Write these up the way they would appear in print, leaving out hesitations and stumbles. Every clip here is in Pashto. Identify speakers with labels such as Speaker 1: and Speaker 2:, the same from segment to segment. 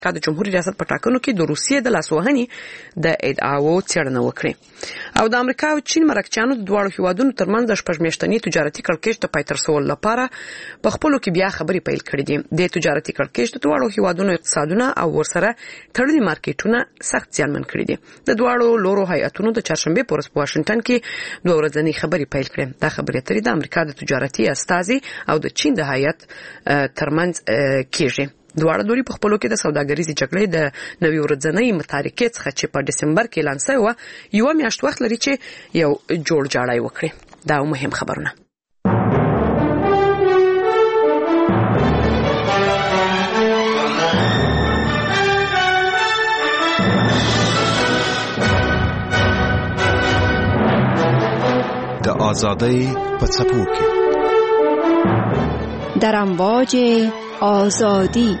Speaker 1: د جمهوریت ریاست په ټاکنو کې د روسیې د لاسوهنې د ادعاو څېړنه وکړي او د امریکا او چین مرکچیانو د دواړو هیوادونو ترمنځ د شپږمیاشتني تجارتي کړکېچ د پای ته رسولو لپاره په خپلو کې بیا خبرې پیل کړې دي. د تجارتي کړکېچ د دواړو هیوادونو اقتصادونه او ورسره تړلي مارکیټونه سخت زیانمن کړي دي. د دواړو لورو هیئتونو د چهارشنبه په ورځ په واشنگټن کې دوه ورځنۍ خبرې پیل کړې. دا خبرې اترې د امریکا د تجارتي استازي او د چین د هیئت ترمنځ کېږي. دواړه لوري په خپلو کې د سوداګریزې جګړې د نوي ورځنۍ متارکې څخه چې په دسمبر کې اعلان شوی و یو میاشت وخت لري چې یو جوړ جاړی وکړي. دا مهم خبرونه.
Speaker 2: د آزادۍ په څپو کې
Speaker 3: در امواج آزادی.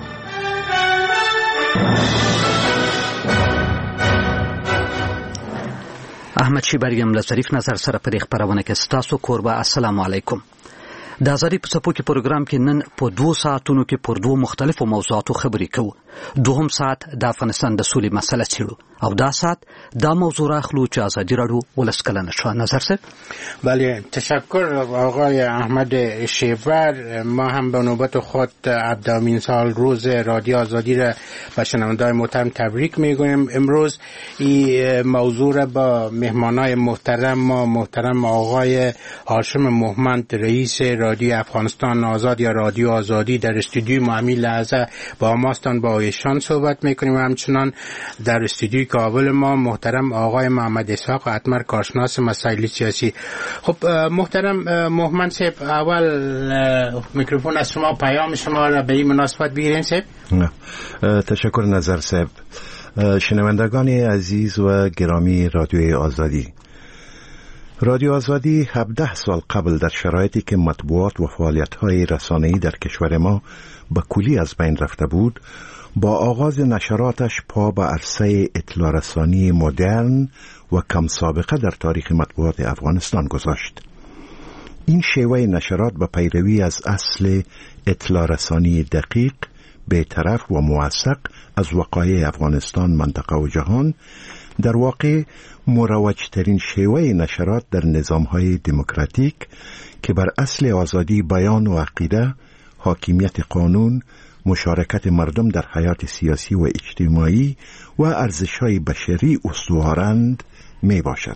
Speaker 4: احمد شیبریم له ظریف نظر سره په دې خبرونه کې ستاسو کوربه. السلام علیکم. د آزادۍ په څپو کې پروګرام کې نن په 2 ساعتونو کې پر 2 مختلفو موضوعاتو خبرې کوو. دوهم ساعت د افغانستان د سولې مسله څیړو او دا ساعت دا موضوع راخلو چې آزادي راډیو ولس کلنه شو. نظر صاحب.
Speaker 5: بله تشکر آقای احمد شیبر. ما هم به نوبت خود 17 سال روز رادیو آزادی را به شنوندگان محترم تبریک میگویم. امروز این موضوع را با مهمانای محترم آقای هاشم محمد رئیس رادیو افغانستان آزاد یا رادیو آزادی در استودیو ما همین لحظه با ماستان با ایشان صحبت میکنیم و همچنان در استودیوی کابل ما محترم آقای محمد اسحاق اتمر کارشناس مسائل سیاسی. خب محترم محمد صاحب اول میکروفون از شما پیام شما را به این مناسبت بگیرین صاحب.
Speaker 2: تشکر نظر صاحب. شنوندگان عزیز و گرامی رادیوی آزادی، رادیو آزادی 17 سال قبل در شرایطی که مطبوعات و فعالیت‌های رسانه‌ای در کشور ما به کلی از بین رفته بود، با آغاز نشراتش پا به عرصه اطلاع رسانی مدرن و کم سابقه در تاریخ مطبوعات افغانستان گذاشت. این شیوه نشرات به پیروی از اصل اطلاع رسانی دقیق، بی‌طرف و موثق از وقایع افغانستان، منطقه و جهان در واقع مروجترین شیوه نشرات در نظام‌های دموکراتیک که بر اصل آزادی بیان و عقیده، حاکمیت قانون، مشارکت مردم در حیات سیاسی و اجتماعی و ارزش‌های بشری استوارند می باشد.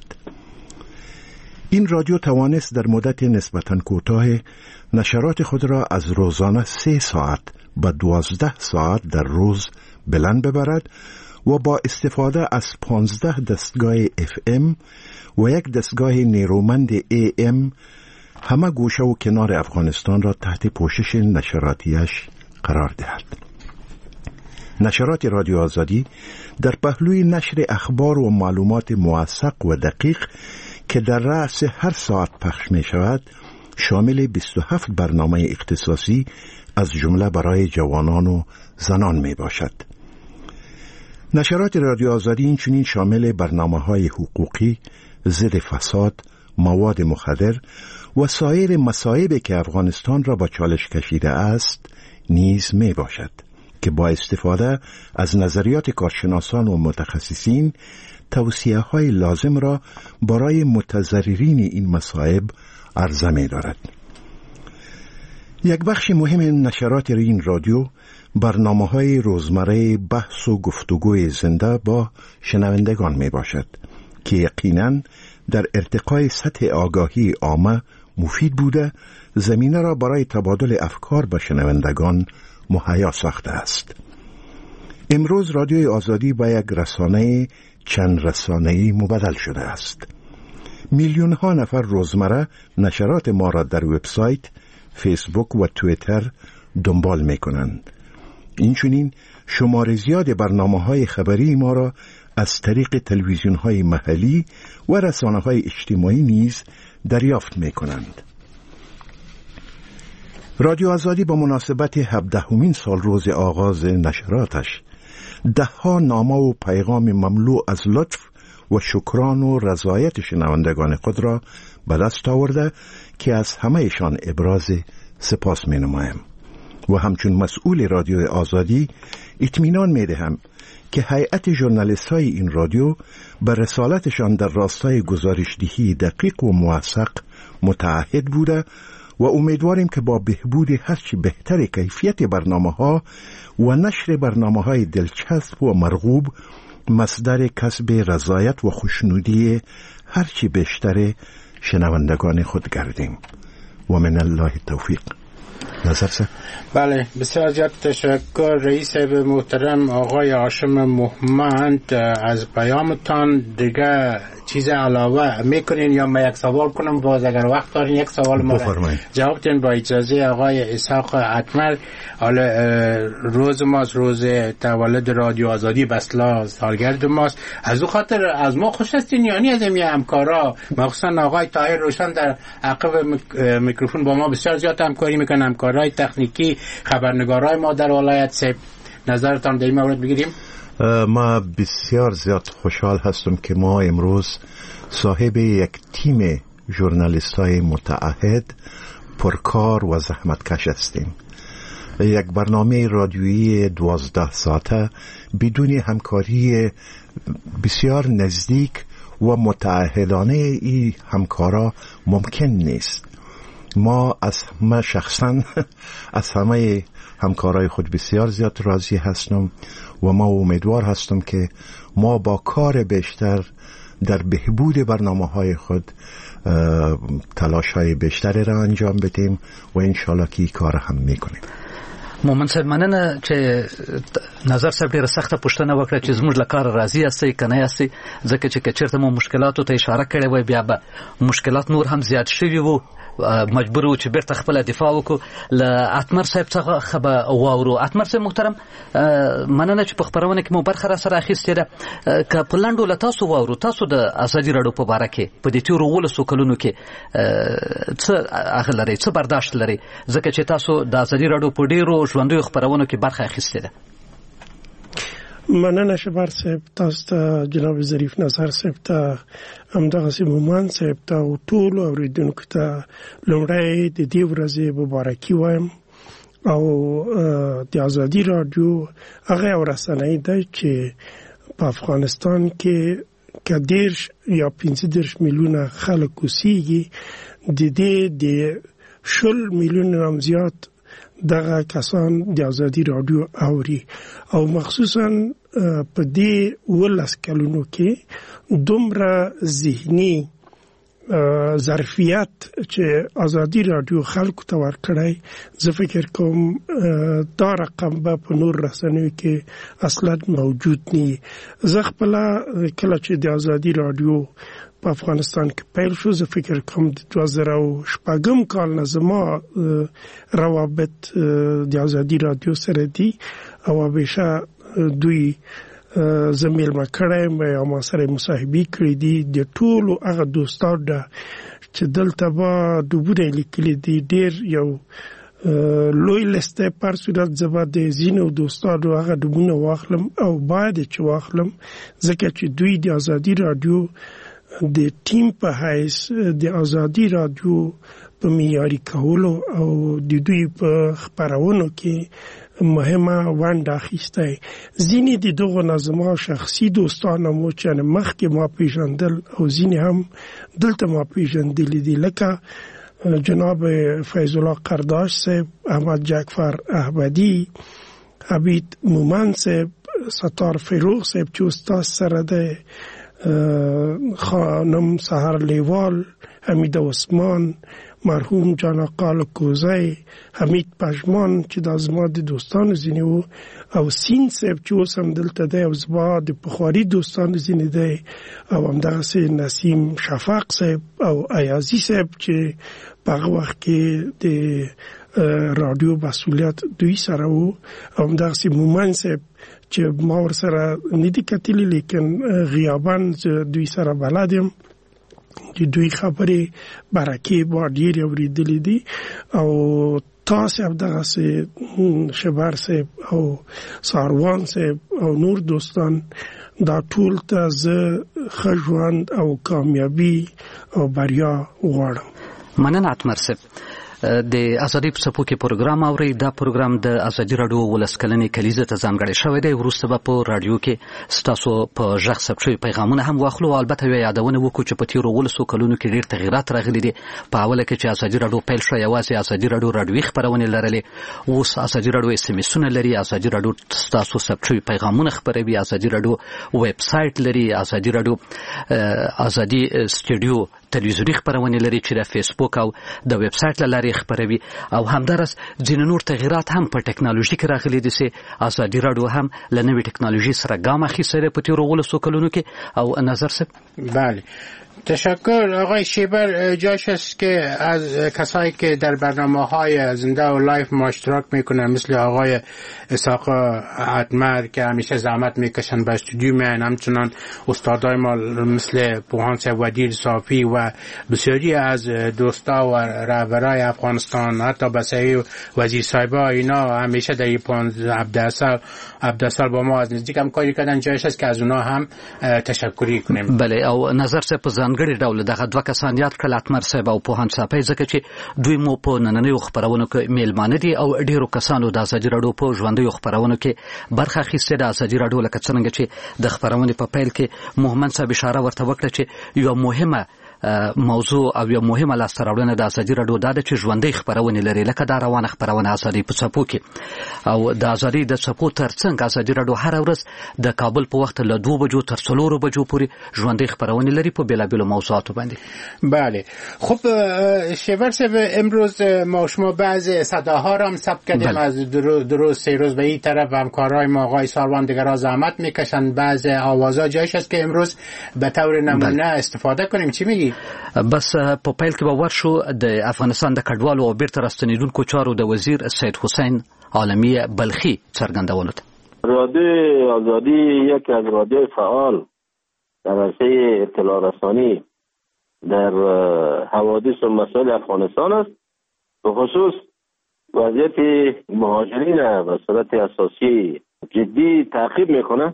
Speaker 2: این رادیو توانست در مدت نسبتاً کوتاه نشرات خود را از روزانه 3 ساعت به 12 ساعت در روز بلند ببرد و با استفاده از 15 دستگاه FM و 1 دستگاه نیرومند AM همه گوشه و کنار افغانستان را تحت پوشش نشراتیش قرار دهد. نشرات رادیو آزادی در پهلوی نشر اخبار و معلومات موثق و دقیق که در رأس هر ساعت پخش می شود شامل 27 برنامه اختصاصی از جمله برای جوانان و زنان می باشد. نشرات رادیو آزادی این چنین شامل برنامه‌های حقوقی، ضد فساد، مواد مخدر و سایر مصائبی که افغانستان را با چالش کشیده است نیز می باشد که با استفاده از نظریات کارشناسان و متخصصین توصیه‌های لازم را برای متضررین این مصائب عرضه می دارد. یک بخش مهم نشرات این رادیو برنامه‌های روزمره بحث و گفتگوی زنده با شنوندگان می باشد که یقیناً در ارتقای سطح آگاهی عامه مفید بوده زمینه را برای تبادل افکار با شنوندگان مهیا ساخته است. امروز رادیوی آزادی به یک رسانه چند رسانه‌ای مبدل شده است. میلیون‌ها نفر روزمره نشرات ما را در وبسایت، فیسبوک و توییتر دنبال می‌کنند. اینچنین شمار زیاد برنامه‌های خبری ما را از طریق تلویزیون‌های محلی و رسانه‌های اجتماعی نیز دریافت می‌کنند. رادیو آزادی با مناسبت 17مین سال روز آغاز نشراتش 10 نامه و پیغام مملو از لطف و شکران و رضایت شنوندگان خود را به دست آورده که از همه‌شان ابراز سپاس می‌نمایم. و همچون مسئول رادیو آزادی اطمینان می‌دهم که هیئت ژورنالیست‌های این رادیو به رسالتشان در راستای گزارش‌دهی دقیق و موثق متعهد بوده و امیدواریم که با بهبود هرچی بهتر کیفیت برنامه‌ها و نشر برنامه‌های دلچسب و مرغوب مصدر کسب رضایت و خوشنودی هرچی بیشتر شنوندگان خود گردیم و من الله التوفیق. نظر سه؟
Speaker 5: بله، بسیار زیاد تشکر رئیس محترم آقای هاشم محمد از پیامتان. دیگه چیز علاوه میکنین یا من یک سوال کنم؟ باز اگر وقت دارین یک سوال ما جواب دین با اجازه آقای اسحاق اتمر. حالا روز ماست، روز تولد رادیو آزادی، بسلا سالگرد ماست. از او خاطر از ما خوش هستین یعنی از این همکارا، مخصوصا آقای طاهر روشن در عقب میکروفون با ما بسیار زیاد همکاری میکنن، همکارای تکنیکی، خبرنگارای ما در ولایت سیب. نظرتان در این مورد بگیریم؟
Speaker 2: ما بسیار زیاد خوشحال هستم که ما امروز صاحب یک تیم ژورنالیستای متعهد، پرکار و زحمتکش هستیم. یک برنامه رادیویی 12 ساعته بدون همکاری بسیار نزدیک و متعهدانه این همکارا ممکن نیست. ما شخصا از همه همکارای خود بسیار زیاد راضی هستم و ما امیدوار هستم که ما با کار بیشتر در بهبود برنامه‌های خود تلاش‌های بیشتری را انجام بدیم و انشالله که این کار هم میکنیم.
Speaker 4: مومن صاحب مننه چې نظر صاحب ډیره سخته پوښتنه وکړه چې زموږ له کاره راضي یاستئ که نه یاستئ، ځکه چې که چېرته مو مشکلاتو ته اشاره کړې وای بیا به مشکلات نور هم زیات شوي وو، مجبور وو چې بیرته خپله دفاع وکړو. له اتمر صاحب څخه به واورو. اتمر صاحب محترم، مننه چې په خپرونه کې مو برخه را سره اخیستې ده. که په لنډو له تاسو واورو، تاسو د ازادي راډیو په باره کې په دې تېرو 12 کلونو کې څه هغه لرئ، څه برداشت لرئ، ځکه چې تاسو د ازادي راډیو په ډېرو ژوندیو خپرونو کې برخه اخیستې ده؟
Speaker 6: مننه شبر صاحب، تاسو ته جناب ظریف نظر صاحب ته، همدغسې مومن صاحب ته او ټولو اورېدونکو ته لومړی د دې ورځې مبارکي وایم. او د ازادي راډیو هغه یو رسنۍ ده چې په افغانستان کې که 10 یا 15 میلیونه خلک اوسېږي، د دې د 10 میلیونه هم زیات دغه کسان د ازادي راډیو اوري. او مخصوصا په دې 12 کلونو کې دومره ذهني ظرفیت چې ازادي راډیو خلکو ته ورکړی، زه فکر کوم دا رقم به په نور رسنیو کې اصلا موجود نه. زه خپل کله چې د ازادي راډیو په افغانستان کې پیل شو، زه فکر کوم د 2006 کال نه زما روابط د ازادي راډیو سره دي او همیشه دوی زمیل ما کړم یا ما سره مصاحبه کړې دي. د ټولو هغه دوستانو چې دلته به دوباره لیکلي دي، ډېر یو لوی لسته پر صورت زبا د زینو دوستانو هغه دومونه واخلم او باید چې واخلم، ځکه چې دوی د ازادي راډیو د ټیم په حیث د ازادي راډیو په معیاري کولو او د دوی په خپرونو کې مهمه ونډه اخیسته. ځینې د دغو نظمو شخصي دوستانه مو چې مخکې ما پیژندل او ځینې هم دلته ما پیژندلی دي، لکه جناب فیض الله قرداش صاحب، احمد جعفر احمدی، عبید مومن صاحب، ستار فروغ صاحب چې استاد سره ده، خانم سحر لیوال، حمید عثمان، مرحوم جان آقا کوزی، حمید پشمان چې د زما د دوستانو ځینې وو، او سین صاحب چې اوس هم دلته دی او زما د پخواني دوستانو ځینې دی، او همدغسې نسیم شفق صاحب او ایازي صاحب چې په هغه وخت کې د رادیو مسؤلیت دوی سره وو، او همدغسې مومن صاحب چې ما ورسره نه دي کتلي لیکن غیاباً دوی سره بلد یم، چې دوی خبرې برکې با ډېرې اورېدلې دي. او تاسو همدغسې شبر صاحب او ساروان صاحب او نور دوستان، دا ټول ته زه ښه ژوند او کامیابي او بریا غواړم.
Speaker 4: مننه اتمر صاحب. د ازادي په سپو کې پروګرام اوري. دا پروګرام د ازادي رادیو ولسکلنې کلیزه ته ځانګړی شوی دی. وروسته به په رادیو کې ستاسو په ژغ ثبت شوي پیغامونه هم واخلو. البته یادونه وکړو چې په تیرو 12 کلونو کې ډېر تغیرات راغلي دي. په اوله کې چې ازادي رادیو پیل شو یوازې ازادي رادیوي خپرونې لرلې. اوس ازادي رادیو SMS لري، ازادي رادیو ستاسو ثبت شوي پیغامونه خپروي، ازادي رادیو ویب سایټ لري، ازادي رادیو ازادي سټوډیو تلویزیونی خبرونه لري چې د فیسبوک او د ویب سایټ له لارې خبروي. او همدارس ځینې نور تغیرات هم په ټکنالوژي کې راغلي دي چې ازادي رادیو هم له نوې ټکنالوژي سره ګام اخیستی په تیرو 12 کلونو کې. او نظر صاحب
Speaker 5: بله تشکر آقای شیبر. جاش است که از کسایی که در برنامه‌های زنده و لایف ما اشتراک میکنن مثل آقای اسحاق ادمر که همیشه زحمت میکشن به استودیو میان، همچنان استادای ما مثل پوهان ودیر صافی و بسیاری از دوستا و رهبرای افغانستان، حتی بسیاری وزیر صاحبا، اینا همیشه در این عبدالسال با ما از نزدیک همکاری کردن. جایش است که از اونا هم تشکری کنیم.
Speaker 4: بله. او نظر صاحب په ځانګړي ډول دغه دوه کسان یاد کړل، اتمر صاحب او پوهان صاحب، ځکه چې دوی مو په نننیو خبرونو کې میلمانه دي او ډیرو کسانو د ازادي رادیو په ژوندیو خبرونو کې برخه اخیستې ده. ازادي رادیو لکه څنګه چې د خبرونې په پیل کې محمد صاحب اشاره ورته وکړه چې یو مهمه موضوع او یو مهمه لاسته راوړنه د ازادي رادیو دا ده چې ژوندۍ خبرونه لري، لکه دا روانه خبرونه ازادي په څپو کې. او د ازادي د څپو ترڅنګ ازادي رادیو هر ورځ د کابل په وخت له 2 بجو تر 4 بجو پورې ژوندۍ خبرونه لري په بیلابیلو موضوعاتو باندې.
Speaker 5: بله. خب شیور صاحب، امروز ما شما بعض صداها را هم ثبت کردیم. از درست 3 روز به این طرف همکارای ما آقای ساروان دیگرها زحمت میکشن. بعض آوازها جایش است که امروز به طور نمونه استفاده کنیم. چی میگی؟
Speaker 4: بس په پیل کې به ورشو د افغانستان د کډوالو او بیرته راستنیدونکو چارو د وزیر سید حسین عالمی بلخی څرګندولو ته.
Speaker 7: رادیو آزادی یکی از رادیوی فعال در عرصه اطلاع رسانی در حوادث و مسائل افغانستان است. به خصوص وضعیت مهاجرین به صورت اساسی جدی تعقیب میکنه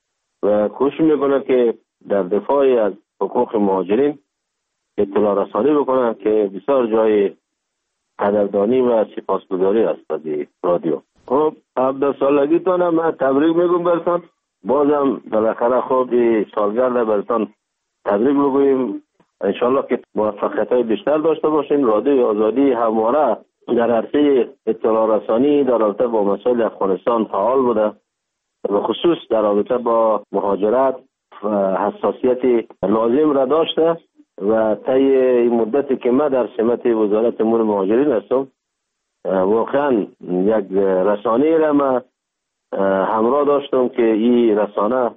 Speaker 7: و کوشش میکنه که در دفاع از حقوق مهاجرین اطلاع رسانی بکنه که بسیار جای قدردانی و سپاسگزاری است از رادیو. خب 17 سالگیتان من تبریک میگم براتون. بازم بالاخره خود سالگرد براتون تبریک بگوییم. انشالله که موفقیت‌های بیشتر داشته باشین. رادیو آزادی همواره در عرصه اطلاع رسانی در رابطه با مسائل افغانستان فعال بوده، به خصوص در رابطه با مهاجرت حساسیت لازم را داشته و طی این مدتی که من در سمت وزارت امور مهاجرین هستم واقعا یک رسانه را من همراه داشتم که این رسانه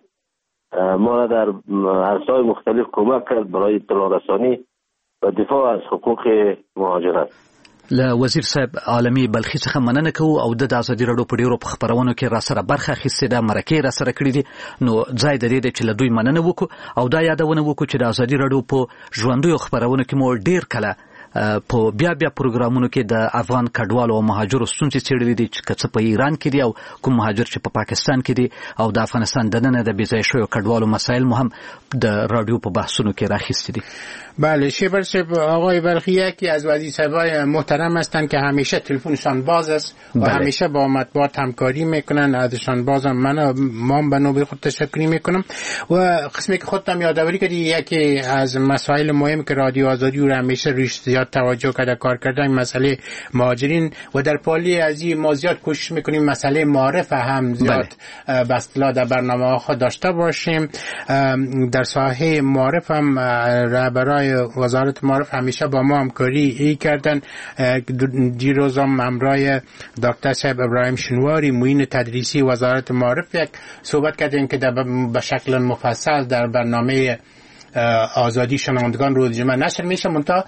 Speaker 7: ما را در عرصه‌های مختلف کمک کرد برای اطلاع رسانی و دفاع از حقوق مهاجرت.
Speaker 4: له وزیر صاحب عالمی بلخی څخه مننه کوو او د ازادي رادیو په ډیرو خبرونو کې را سره برخه اخیستې ده، مرکې را سره کړې دي. نو ځای د دې چې له دوی مننه وکړو او دا یادونه وکړو چې د ازادي رادیو په ژوندیو خبرونو کې مو ډیر کله په بیا پروګرامونو کې د افغان کډوالو او مهاجرو ستونزې څېړلې دي چې څه په ایران کې دي او کوم مهاجر چې په پاکستان کې دي او د افغانستان دننه د بې ځایه شویو کډوالو مسایل مو هم د رادیو په بحثونو کې راخیستي دي.
Speaker 5: بله شیبر صاحب، آقای بلخی یکی از وزیر صاحبای محترم هستند که همیشه تلفنشان باز است و همیشه با مطبوعات همکاری میکنن. ازشان بازم ما به نوبه خود تشکر میکنم. و قسمی که خودم یادآوری کردی یکی از مسائل مهم که رادیو آزادی رو همیشه روش زیاد توجه کرده کار کردن مسئله مهاجرین و در پالی از این ما زیاد کوشش میکنیم مسئله معارف هم زیاد به اصطلاح در برنامه خود داشته باشیم. در ساحه معارف هم رهبرای وزارت معارف همیشه با ما همکاری کردن. دیروز هم همراه دکتر صاحب ابراهیم شنواری معین تدریسی وزارت معارف یک صحبت کردیم که به شکل مفصل در برنامه آزادی شنوندگان روز جمعه نشر میشه. منتها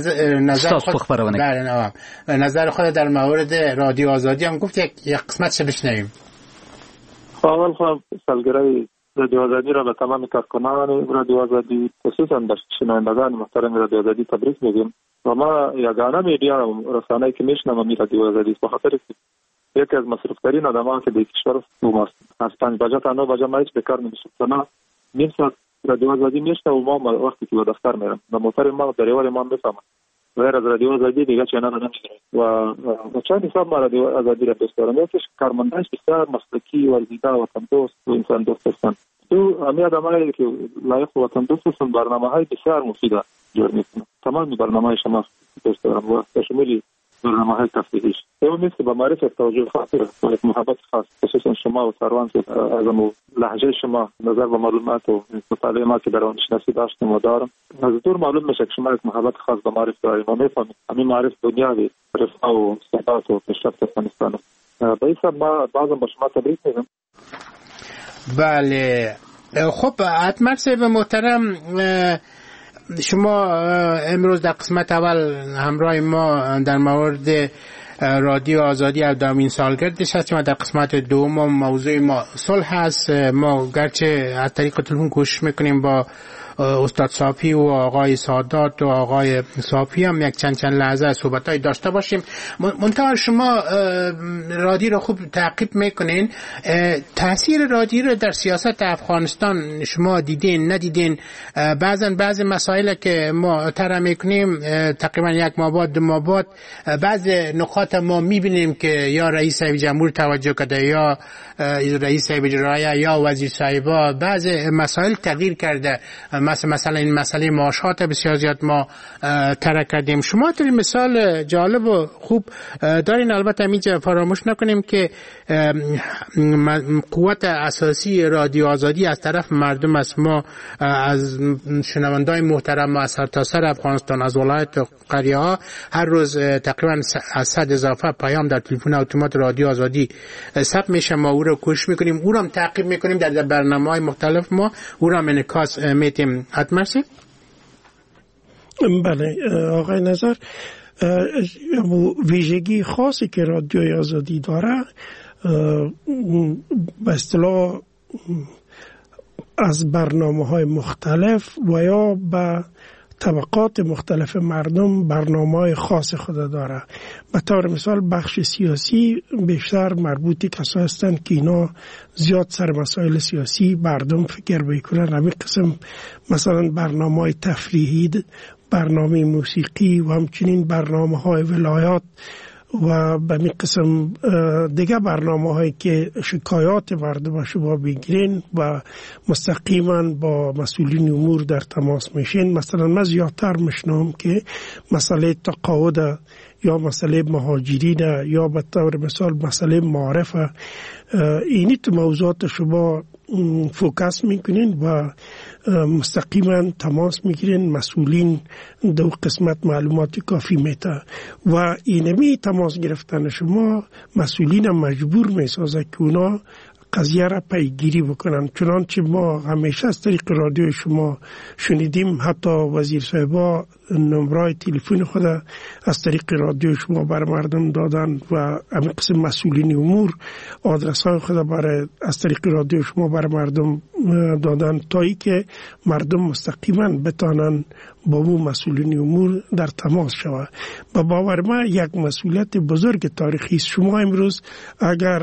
Speaker 5: نظر خود در مورد رادیو آزادی هم گفت یک قسمتش بشنویم.
Speaker 8: اول خب سالگرد رادیو آزادی را به تمام کارکنان رادیو آزادی خصوصا به شنوندگان محترم رادیو آزادی تبریک میگیم. و ما یگانه میدیا رسانه‌ای که میشنوم رادیو آزادی است، بخاطر اینکه یکی از مصرف‌ترین آدم‌ها که در کشور ماست. از 5 بجه تا 9 بجه ما هیچ بکار نمی‌شم. نیم ساعت رادیو آزادی میشنوم و ما وقتی که به دفتر میرم و موتور ما دریوال ما میفهمم غیر از رادیو آزادی دیگه چنل نمیگیره و چند حساب ما رادیو آزادی را دوست دارم. یکیش کارمندانش بسیار مسلکی ورزیده و وطن دوست و انسان دوست هستند. دو همه آدمایی که لایق وطن دوست هستند برنامه‌های بسیار مفید جور میکنند. تمام برنامه‌های شما دوست دارم و به شمول برنامه‌های تفریحی. اون نیست که با معرفت توجه خاص و محبت خاص خصوصا شما و سروان که از لهجه شما نظر به معلومات و مطالعه ما که در آن شناسی داشتیم و دارم از دور معلوم میشه که شما یک محبت خاص به معرفت دارید و میفهمید همین معرفت دنیاوی رفاه و ثبات و پیشرفت افغانستان است. به این سبب ما بعضا با شما تبریک میگم.
Speaker 5: بله خب اتمر صاحب محترم، شما امروز در قسمت اول همراه ما در مورد رادیو آزادی از دومین سالگردش هستیم و در قسمت دوم موضوع ما صلح هست. ما گرچه از طریق تلفن کوشش میکنیم با استاد صافی و آقای سادات و آقای صافی هم یک چند لحظه صحبتای داشته باشیم. منتها شما رادیو رو خوب تعقیب میکنین، تاثیر رادیو رو در سیاست افغانستان شما دیدین ندیدین؟ بعضی مسائل که ما طرح میکنیم تقریبا یک ماه بعد دو ماه بعد بعضی نقاط ما میبینیم که یا رئیس صاحب جمهور توجه کرده یا رئیس صاحب اجرایی یا وزیر صاحبا بعضی مسائل تغییر کرده. مثلا این مسئله معاشات بسیار زیاد ما طرح کردیم. شما در مثال جالب و خوب دارین. البته اینجا فراموش نکنیم که قوت اساسی رادیو آزادی از طرف مردم است. ما از شنوندای محترم از سرتاسر افغانستان از ولایت و قریه ها هر روز تقریبا از 100 اضافه پیام در تلفن اتومات رادیو آزادی ثبت میشه. ما او رو کوشش میکنیم، او رو تعقیب میکنیم در برنامه‌های مختلف، ما او رو انعکاس میدیم. اتمرسی؟
Speaker 6: بله آقای نظر، ویژگی خاصی که رادیوی آزادی داره به اصطلاح از برنامه‌های مختلف و یا به طبقات مختلف مردم برنامه‌های خاص خود داره. به طور مثال بخش سیاسی بیشتر مربوط کسایی هستند که اینا زیاد سر مسائل سیاسی مردم فکر میکنن. همین قسم مثلا برنامه‌های تفریحی، برنامه موسیقی و همچنین برنامه‌های ولایات و به این قسم دیگه برنامه‌هایی که شکایات مردم شما بگیرین و مستقیما با مسئولین امور در تماس میشین. مثلا من زیادتر میشنم که مسئله تقاعد یا مسئله مهاجرین یا به طور مثال مسئله معارف، اینی تو موضوعات شما فوکس میکنین و مستقیما تماس میگیرین. مسئولین دو قسمت معلومات کافی میده و اینمی تماس گرفتن شما مسئولین مجبور میسازه که اونا قضیه را پیگیری بکنن. چنانچه ما همیشه از طریق رادیو شما شنیدیم حتی وزیر صاحبا نمبرای تلفن خود از طریق رادیو شما بر مردم دادن و همین قسم مسئولین امور آدرس های خود از طریق رادیو شما بر مردم دادن تا ای که مردم مستقیما بتانن با اون مسئولین امور در تماس شود. با باور ما یک مسئولیت بزرگ تاریخی است. شما امروز اگر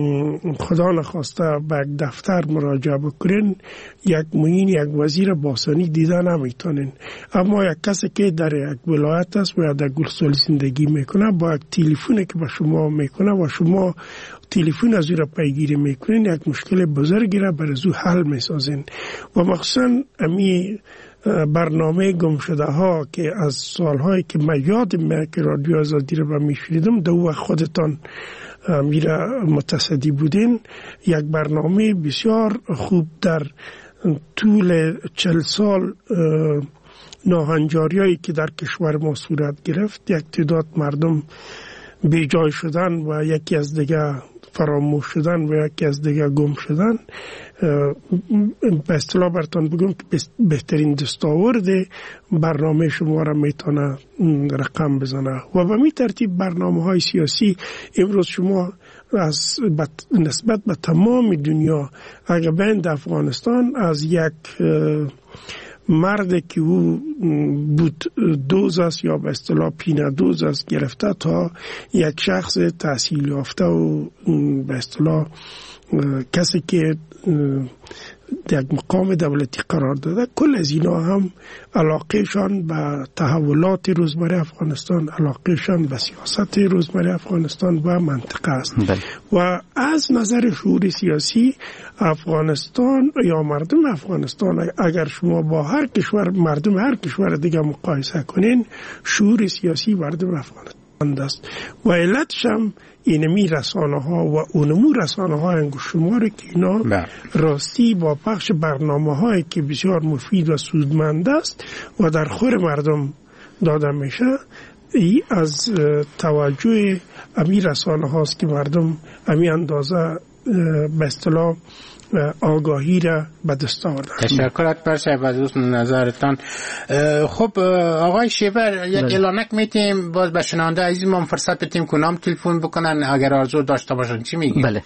Speaker 6: خدا نخواسته به یک دفتر مراجعه بکنین یک معین یک وزیر باسانی دیده نمیتونین، اما یک کسی که در یک ولایت است و در گلسول زندگی میکنه با یک تلفنی که به شما میکنه و شما تلفن از او را پیگیری میکنین یک مشکل بزرگی را برای او حل میسازین. و مخصوصا امی برنامه گم شده ها که از سالهایی که من یادم که رادیو آزادی را میشنیدم دو وقت خودتان میره متصدی بودین، یک برنامه بسیار خوب در طول 40 سال ناهنجاریایی که در کشور ما صورت گرفت، یک تعداد مردم بیجای شدن و یکی از دیگه فراموش شدن و یکی از دیگه گم شدن. به اصطلاح براتون بگم که بهترین دستاورد برنامه شما را میتونه رقم بزنه و به می ترتیب برنامه‌های سیاسی امروز شما از نسبت به تمام دنیا اگر بین افغانستان از یک مرد که او بود دوز است یا به اصطلاح پینه دوز است گرفته تا یک شخص تحصیل یافته و به اصطلاح کسی که یک مقام دولتی قرار داده. کل از اینا هم علاقهشان به تحولات روزمره افغانستان، علاقهشان به سیاست روزمره افغانستان و منطقه است. و از نظر شعور سیاسی افغانستان یا مردم افغانستان، اگر شما با هر کشور، مردم هر کشور دیگه مقایسه کنین، شعور سیاسی مردم افغانستان است. و علتش هم اینمی رسانه ها و اونمو رسانه ها انگوش شماره که اینا راستی با پخش برنامه هایی که بسیار مفید و سودمند است و در خور مردم داده میشه، ای از توجه امی رسانه هاست که مردم امی اندازه به اصطلاح آگاهی را به دست آورده.
Speaker 5: تشکر اکبر صاحب از نظرتان. خب آقای شیبر، یک اعلانک میتیم باز به شنونده عزیزمون فرصت بدیم که نام تلفن بکنن اگر آرزو داشته باشن. چی میگی؟
Speaker 4: بله.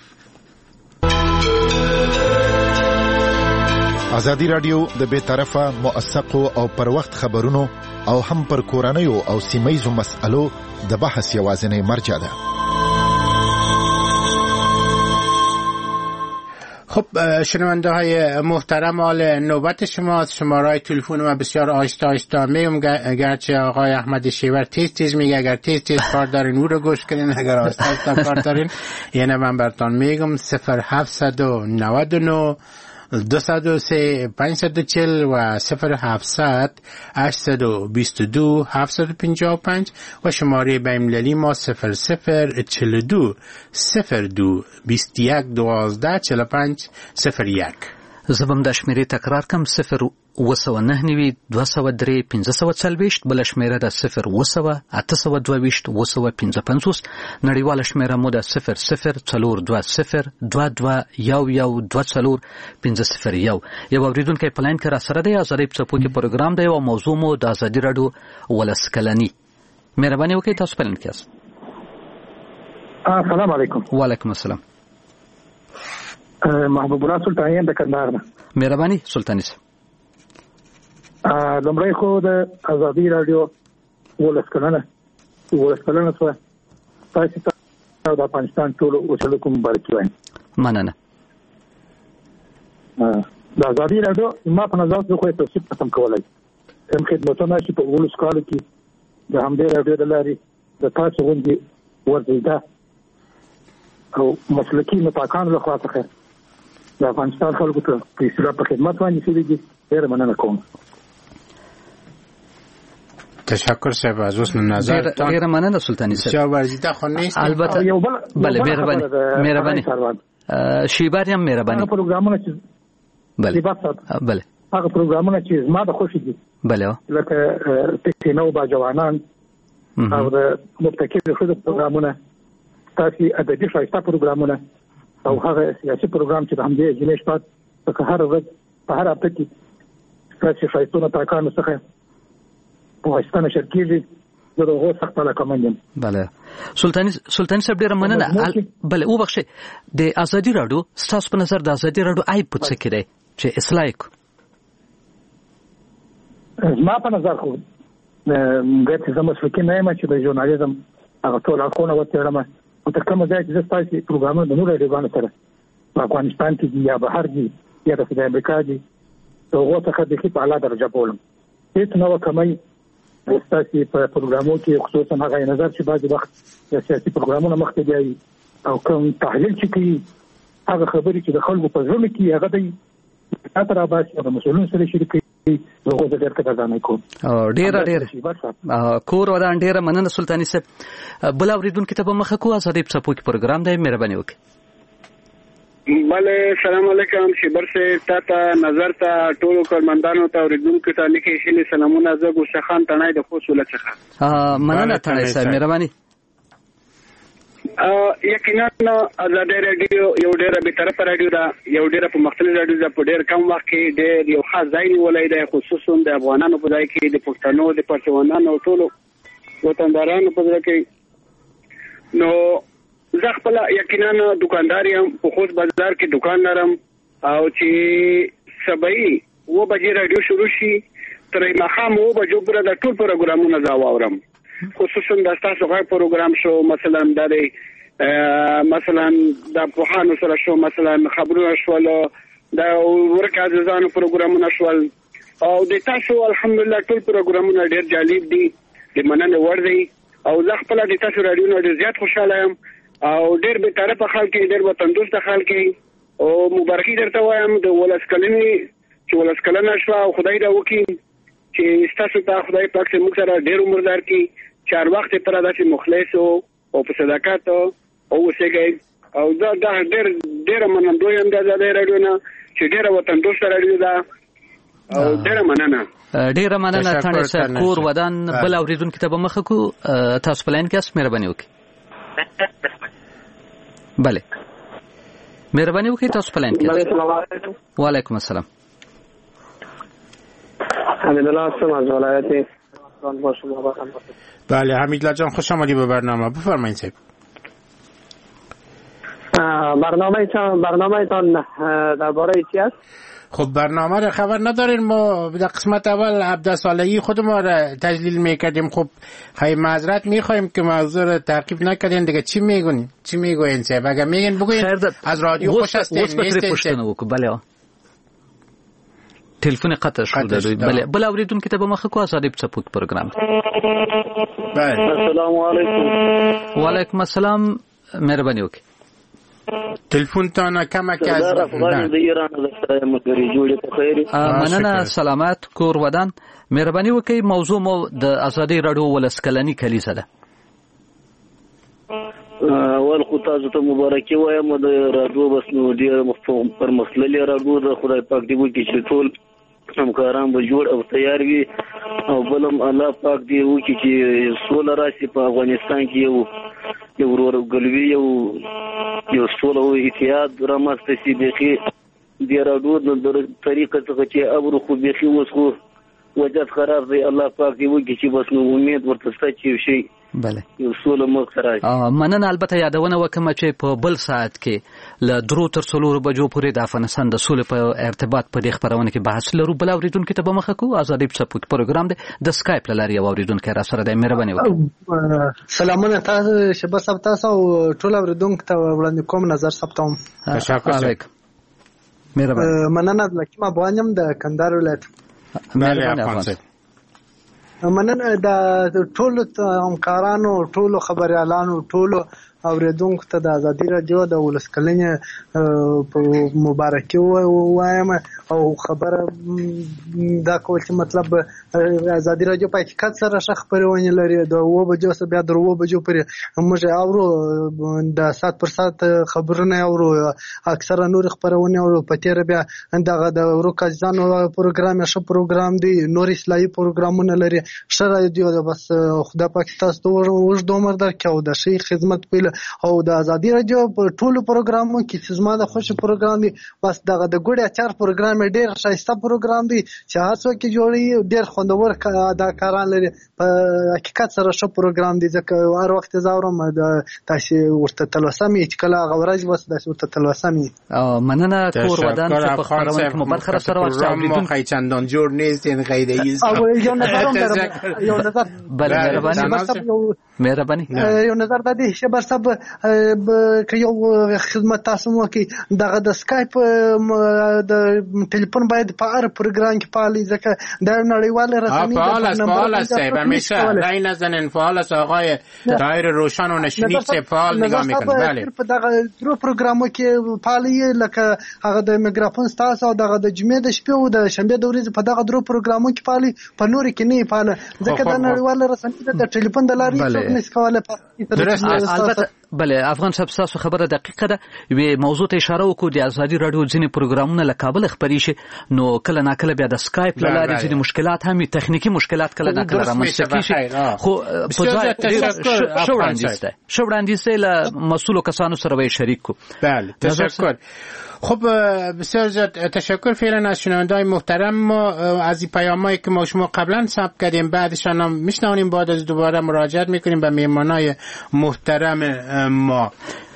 Speaker 9: ازادي رادیو د بے طرفه موثقو او پر وخت خبرونو او هم پر کورنیو او سیمایزو مسألو د بحث یوازینی مرجع ده.
Speaker 5: خب شنونده های محترم، حال نوبت شماست. شماره تلفن ما بسیار آهسته میگم، گرچه آقای احمد شیور تیز میگه اگر تیز کار دارین او رو گوش کنین، اگر آهسته کار دارین یعنی من براتون میگم 0799 203 540 و 0700 822 755 و شماره بین‌المللی ما 0042 02 21 12 45 01.
Speaker 4: زبم د شمیرې تکرار کم 0 203 540 بل شمیره د 0 822 255 نړیواله شمیره مو د 0042 یو اوریدونکو په لاین کې را سره دی. ازادي په پوکي پروګرام دی او موضوع مو د ازادي رادیو ولسکلنی. مهرباني وکړئ تاسو په لاین کې یاست.
Speaker 10: السلام علیکم.
Speaker 4: وعلیکم السلام.
Speaker 10: محبوب الله سلطانی د کندهار نه.
Speaker 4: مهرباني سلطانی صاحب.
Speaker 10: لمړی خو د ازادي رادیو ولسکلنه سره تاسو ته د افغانستان ټول اوسېدونکو مبارکي وایم.
Speaker 4: مننه.
Speaker 10: د ازادي رادیو ما په نظر خو تاسو پسم کولای کوم خدمتونه چې په ولس کال کې د همدې رادیو د لارې د تاسو غونډې ورزیده او مسلکي متقان له خوا څخه د افغانستان خلکو ته په اصطلاح په خدمت باندې شوي، ډېر مننه کوم.
Speaker 5: تشکر صاحب از حسن نظرتان.
Speaker 4: ډېر مننه سلطانی صاحب.
Speaker 5: چا ورزیده خو نیست.
Speaker 4: البته بله مهرباني شیبر هم مهرباني.
Speaker 10: پروګرامونه چې
Speaker 4: بله
Speaker 10: هغه پروګرامونه چې زما د خوښې دي،
Speaker 4: بله
Speaker 10: لکه تکینو با جوانان او د مبتکر ښځو پروګرامونه، تاسو ادبي ښایسته پروګرامونه او هغه سیاسي پروګرام چې د همدې جنیش پات په هر ورځ په هر هفته کې تاسو ښایستونه تاکانو څخه په واسطه نشر کېږي، زه د هغو سخت علاقمند یم.
Speaker 4: بله سلطانی صاحب ډېره مننه. بله وبخښئ، د ازادي راډیو ستاسو په نظر د ازادي راډیو عیب په څه کې دی چې اصلاح یې کړو؟
Speaker 10: زما په نظر خو ګټې زه مسلکي نه یم چې د ژورنالیزم هغه ټول حقونه وڅېړم، او تر کومه ځایه چې زه ستاسې پروګرامونه د نورو راډیوګانو سره په افغانستان کې دي یا بهر دي یا د امریکا دي، د هغو څخه بیخي په اعلی درجه بولم. هېڅ نه وه کمی ستاسې په پروګرامو کې، خصوصا هغه نظر چې بعضې وخت د سیاسي پروګرامونه مخکې بیایي او کوم تحلیل چې کوي، هغه خبرې چې د خلکو په زړه کې هغه دی تاسو را باسي او د مسؤلینو سره شریکوي، هغه ډېر قدرداني کوم. ډېره
Speaker 4: کور ودان ډېره مننه سلطانی صاحب. بل اوریدونکو ته به مخه کوو. ازادي په څپو کې پروګرام دی، مهرباني وکړئ.
Speaker 11: بله سلام علیکم. شیبر صاحب تا نظر ته ټولو کارمندانو ته اوریدونکو ته لیکي ښه سلامونه. زه ګوشخان تڼۍ د خوست ولایت څخه.
Speaker 4: مننه تڼۍ صاحب، مهرباني.
Speaker 11: یقینا ازادي رادیو یو ډېره بې طرفه رادیو ده، یو ډېره په مختلف رادیو ده، په ډېر کم وخت کې ډېر یو خاص ځای نیولی دی، خصوصا د افغانانو په ځای کې، د پښتنو، د پرچمانانو او ټولو وطندارانو په ځای کې. نو زه خپله یقینا دکاندار یم، په خوست بازار کې دکان لرم، او چې سبایي 9 بجې رادیو شروع شي تر ماښام 9 بجو پورې د ټول پروګرامونه زه واورم، خصوصا د ستاسو غږ پروګرام شو، مثلا د پوهانو سره شو، مثلا خبرونه شول، د ورک عزیزانو پروګرامونه شول او د تاسو الحمدلله ټول پروګرامونه ډېر جالب دي د مننې وړ دي او زه خپل د تاسو رادیو نه ډېر زیات خوشاله یم او ډېر به طرفه خلک ډېر وطندوسته خلک او مبارکي درته وایم د ولس کلنې چې ولس کلنه شو او خدای دا وکړي چې تاسو ته خدای پاک سره موږ سره ډېر عمر درکړي چې هر وخت پر داسې مخلص او په صداقت او وسګي او دا ډېر منندوی یم د رادیو نه چې ډېر وطندوسته رادیو ده او ډېر مننه
Speaker 4: ډیره مننه ثاني صاحب کور ودان بل اوریدونکو ته به مخ کو تاسو پلان کې اس مهرباني وکړئ بله مهرباني وکړئ تاسو پلان کې وعلیکم السلام
Speaker 12: حمید الله هستم از ولایت با شما باشم.
Speaker 5: بله حمید الله جان خوش آمدید به برنامه بفرمایید صاحب.
Speaker 12: برنامه تان درباره چی است؟
Speaker 5: خب برنامه رو خبر ندارین ما در قسمت اول عبدالصالحی خود ما رو تجلیل میکردیم خب خیلی معذرت میخوایم که موضوع رو تعقیب نکردین دیگه چی میگوین صاحب اگر میگین بگوین از رادیو خوش هستین نیستین
Speaker 4: بله تلفن قطع شده بله بله اوریدون که تبا مخکو آزادی بسپوک پروگرام
Speaker 5: بله
Speaker 12: السلام علیکم
Speaker 4: و علیکم السلام مهربانی وکړئ
Speaker 5: تلفون تانا کمک از
Speaker 12: افغان د ایران د مګری جوړې په خیر
Speaker 4: مننه سلامات کور ودان مهرباني وکړئ موضوع مو د آزادی رادیو ولسکلنی کلیسا ده
Speaker 12: اول خو تاسو ته مبارکي وایم د رادیو بس نو ډیر مفهوم پر مسلې رادیو د خدای پاک دی وکړي چې ټول همکاران به جوړ او تیار وي او بلم الله پاک دی وکړي چې سوله راشي په افغانستان کې یو ورورګلوي یو سوله او اتحاد رامنځته شي بيخي د رادیو د طریقه څخه چې ابرو خو بيخي اوس خو وضعیت خراب دی الله پاک دی وکړي چې بس نو امید ورته ستاسو شي
Speaker 4: بله
Speaker 12: یو سوله مخ راځي
Speaker 4: مننه البته یادونه وکم چې په بل ساعت کې ل درو تر څلور بجو پورې د افغانستان د سولې په ارتباط په دې خبرونه کې بحث لرو بل اوریدونکو ته به مخ کو آزادی په سپوک پروګرام د سکایپ لاري اوریدونکو را سره د مهرباني وکړئ
Speaker 13: سلامونه تاسو شبه سب تاسو ټول اوریدونکو ته وړاندې کوم نظر ثبتوم
Speaker 5: تشکر
Speaker 4: مهرباني
Speaker 13: مننه لکه ما بوانم د کندهار ولایت
Speaker 5: مهرباني
Speaker 13: مننه د ټولو همکارانو ټولو خبريالانو ټولو اوریدونکو ته د آزادی رادیو د ولسکلنې په مبارکي وایم او خبره دا کول چې مطلب آزادی رادیو په حقیقت سره ښه خبرونه لري د 2 بجو څخه بیا 3 بجو پورې موږ اورو د سات پر سات خبرونه اورو اکثره نور خبرونه اورو په تیر بیا دغه د ورکازانو پروګرام ښه پروګرام دی نور اصلاحي پروګرامونه لري ښه رادیو بس خدای پاک تاسو ته وژد عمر درکړي او د شي خدمت پیل او د آزادی رادیو په ټولو پروګرامونو کې چې زما د خوښ پروګرام دی بس دغه د ګوډه اچار پروګرام ډیر ښایسته پروګرام دی چې هڅه کوي جوړي ډیر خوندور اداکاران لري په حقیقت سره ښه پروګرام دی ځکه هر وخت زاورم د تاسو ورته تلوسمي چې کله غوړج بس د ورته تلوسمي
Speaker 4: مننه کور ودان په خبرونه کې مبارک سره
Speaker 5: ورسره خی چندان جوړ نیست این غیر ایز
Speaker 13: او یو نظر
Speaker 4: مهرباني
Speaker 13: یو نظر د دې شبر سب که یو خدمت تاسو مو کې دغه د سکایپ د ټلیفون باید په هر پروګرام کې فعال ځکه د نړیوال رسنۍ
Speaker 5: فعال است همیشه رای نزنن فعال است آقای دایر روشن و نشنید چه فعال نگاه میکنه بله
Speaker 13: په دغه درو پروګرامو کې فعال لکه هغه د میکروفون تاسو او دغه د جمعې د شپې او د شنبه د ورځې په دغه درو پروګرامو کې فعال په نور کې نه فعال ځکه د نړیوال رسنۍ د ټلیفون د لارې څخه کوله
Speaker 4: البته بله افغان صاحب تاسو خبره دقیقه ده وی موضوع ته اشاره وکړو د آزادی رادیو ځینې پروګرامونه له کابل خبري شي نو کله ناکله بیا د سکایپ لارې ځینې مشکلات هم تخنیکی مشکلات کله ناکله رامنځته کیږي خو په شو وړاندیز له مسؤلو کسانو سره به شریک کو
Speaker 5: بله تشکر خب بسیار زیاد تشکر فعلا از شنونده‌های محترم ما از این پیامایی که ما شما قبلا ثبت کردیم بعدشان هم میشنویم بعد از دوباره مراجعت میکنیم به مهمانای محترم ما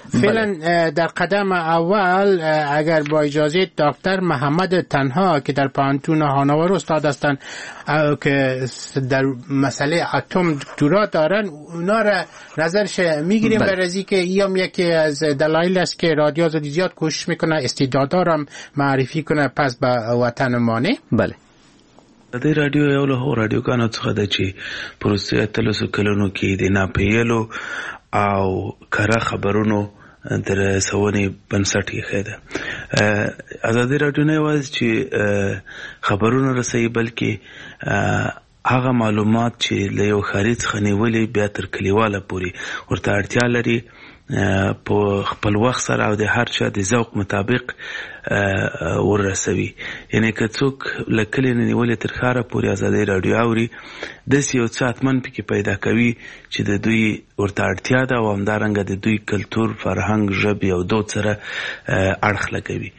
Speaker 5: فعلا در قدم اول اگر با اجازه دکتر محمد تنها که در پانتون هانوور استاد هستند که در مسئله اتم دکترا دارن، اونا را نظرش میگیریم برای که این یکی از دلایل است که رادیو آزادی زیاد کوشش میکنه استعدادا را معرفی کنه پس به وطن مانه.
Speaker 4: بله
Speaker 14: د رادیو یو له رادیوګانو څخه د چې پروسه تلسو کلونو کې د ناپیلو او کره خبرونو در سوونی بنسټ یې خېده. ازادي رادیو نه یوازې چې خبرونه رسوي بلکې هغه معلومات چې له یو خارج څخه نیولې بیا تر کلیواله پورې ورته اړتیا لري په خپل وخت سره او د هر چا د ذوق مطابق ورسوي. یعنی که څوک له کلي نه نیولې تر ښاره پورې ازادي رادیو اوري، داسې یو څه حتمن پکې پیدا کوي چې د دوی ورته اړتیا ده او همدارنګه د دوی کلتور، فرهنګ، ژبې او دود سره اړخ لګوي.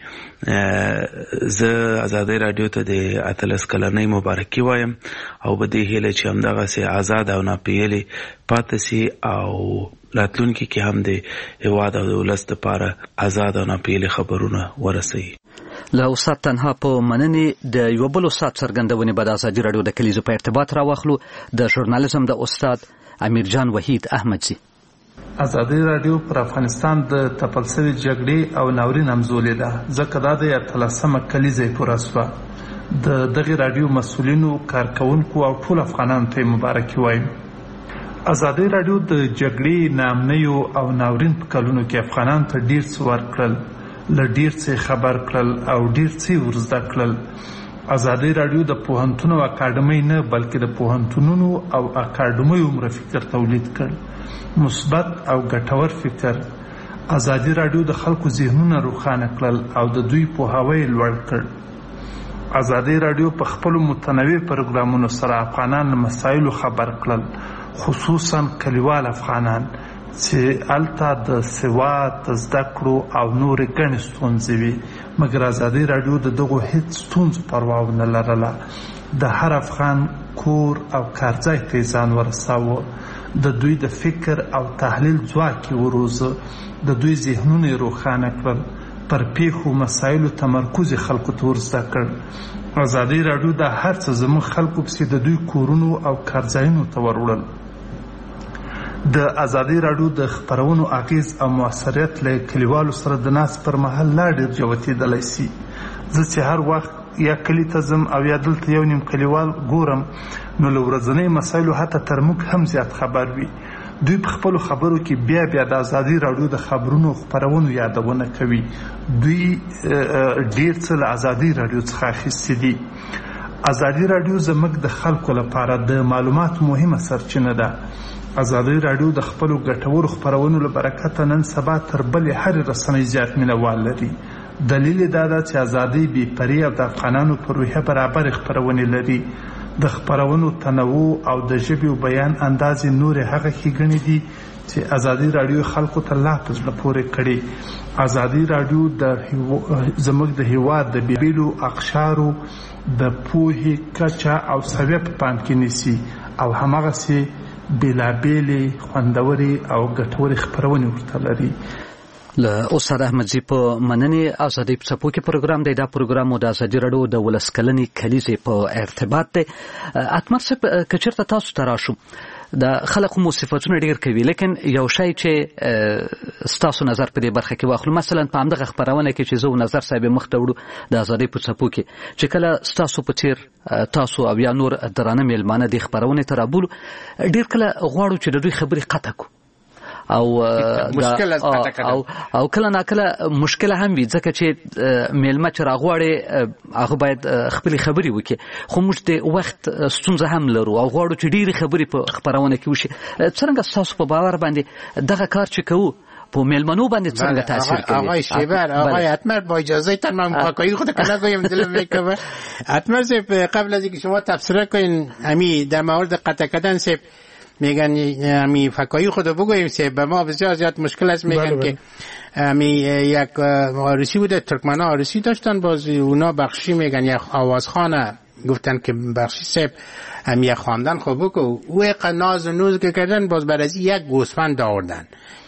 Speaker 14: زه ازادي رادیو ته د 18 کلنۍ مبارکي وایم او په دې هیله چې همدغسې آزاد او ناپیلې پاتې سي او راتلونکي کې هم د هېواد او د ولس دپاره آزاد او ناپیلې خبرونه ورسوي.
Speaker 4: له استاد تنها په مننې د یو بل استاد څرګندونې به د ازادي راډیو د کلیزو په ارتباط راواخلو. د ژورنالیزم د استاد امیرجان وحید احمدزي.
Speaker 15: ازادي راډیو پر افغانستان د تپل شوې جګړې او ناورین همزولې ده، ځکه دا د 18مه کلیزه پوره شوه. د دغې راډیو مسؤلینو، کارکوونکو او ټول افغانانو ته مبارکي وایم. ازادي راډیو د جګړې، ناامنیو او ناورین په کلونو کې افغانانو ته ډیر څه ورکړل، له ډیر څه خبر کړل او ډیر څه ورزده کړل. ازادي راډیو د پوهنتونو او اکاډمۍ نه بلکې د پوهنتونونو او اکاډمیو عمر فکر تولید کړ، مثبت او ګټور فکر. ازادي راډیو د خلکو ذهنونه روښانه کړل او د دوی پوهاوی لوړ کړ. ازادي راډیو په خپلو متنوع پروګرامونو سره افغانان له مسایلو خبر کړل، خصوصا کلیوال افغانان چې هلته د سواد، د زده کړو او نورې ګڼې ستونزې وي، مګر ازادي راډیو د دغو هېڅ ستونزو پروا ونه لرله. د هر افغان کور او کارځای ته یې ځان ورساوه، د دوی د فکر او تحلیل ځواک یې وروزه، د دوی ذهنونه یې روښانه کړل، پر پیښو مسایلو تمرکز یې خلکو ته ورزده کړ. ازادي راډیو دا هر څه زموږ خلکو پسې د دوی کورونو او کارځایونو ته وروړل. د ازادي راډیو د خپرونو اغیز او موثریت له کلیوالو سره د ناس پر مهال لا ډېر جوتېدلی سي. زه چې هر وخت یا کلي ته ځم او یا دلته یو نیم کلیوال ګورم، نو له ورځنۍ مسایلو حتی تر موږ هم زیات خبر وي. دوی په خپلو خبرو کې بیا بیا د ازادي راډیو د خبرونو او خپرونو یادونه کوي. دوی ډېر څه له ازادي راډیو څخه اخیستي دي. ازادي راډیو زموږ د خلکو لپاره د معلوماتو مهمه سرچینه ده. ازادي راډیو د خپلو ګټورو خپرونو له برکته نن سبا تر بلې هرې رسنۍ زیات مینوال لري. دلیل یې دا ده چې ازادي بې پرې او د افغانانو په روحیه برابرې خپرونې لري. د خپرونو تنوع او د ژبې او بیان اندازې نورې هغه ښېګڼې دي چې ازادي راډیو خلکو ته لا په زړه پورې کړي. ازادي راډیو زموږ د هېواد د بېلابېلو اقشارو د پوهې کچه او سویه په پام کې نیسي او هماغسې بېلابېلې خوندورې او ګټورې خپرونې ورته لري.
Speaker 4: له استاد احمدزي په مننې. ازادي په څپو کې پروګرام دی. دا پروګرام د ازادي راډیو د 18 کلنې کلیزې په ارتباط دی. اتمر صاحب که چېرته تاسو ته راشو، د خلکو مو صفتونه ډېر کوي، لیکن یو شی چې ستاسو نظر په دې برخه کې واخلو، مثلا په همدغه خپرونه کې چې زه و نظر صاحب مخ ته وړو د ازادۍ په څپو کې چې کله ستاسو په څیر تاسو او یا نور درانه میلمانه دې خپرونې ته رابولو، ډېر کله غواړو چې د دوی خبرې قطع کړو او کله ناکله مشکله هم وي، ځکه چې میلمه چې راغواړي هغه باید خپلې خبرې وکړي، خو موږ د وخت ستونزه هم لرو او غواړو چې ډېرې خبرې په خپرونه کې وشي. څرنګه ستاسو په باور باندې دغه کار چې کوو په میلمنو باندې څنګه تاثیر کوي؟
Speaker 5: آقای شیبر، آقای اتمر، با اجازه تان من فکایی خود کلا گویم دلم میکنه. اتمر صاحب قبل از اینکه شما تفسیر کنین امی در مورد قطع کردن صاحب میگن امی فکایی خود بگویم صاحب به ما بسیار زیاد مشکل است. میگن که امی یک آرسی بوده، ترکمن‌ها آرسی داشتن، باز اونا بخشی میگن یک آوازخانه گفتن که بخشی صاحب همیه خواندن خوب بکو او ناز و نوز که کردن باز برازی یک گوسفند آوردن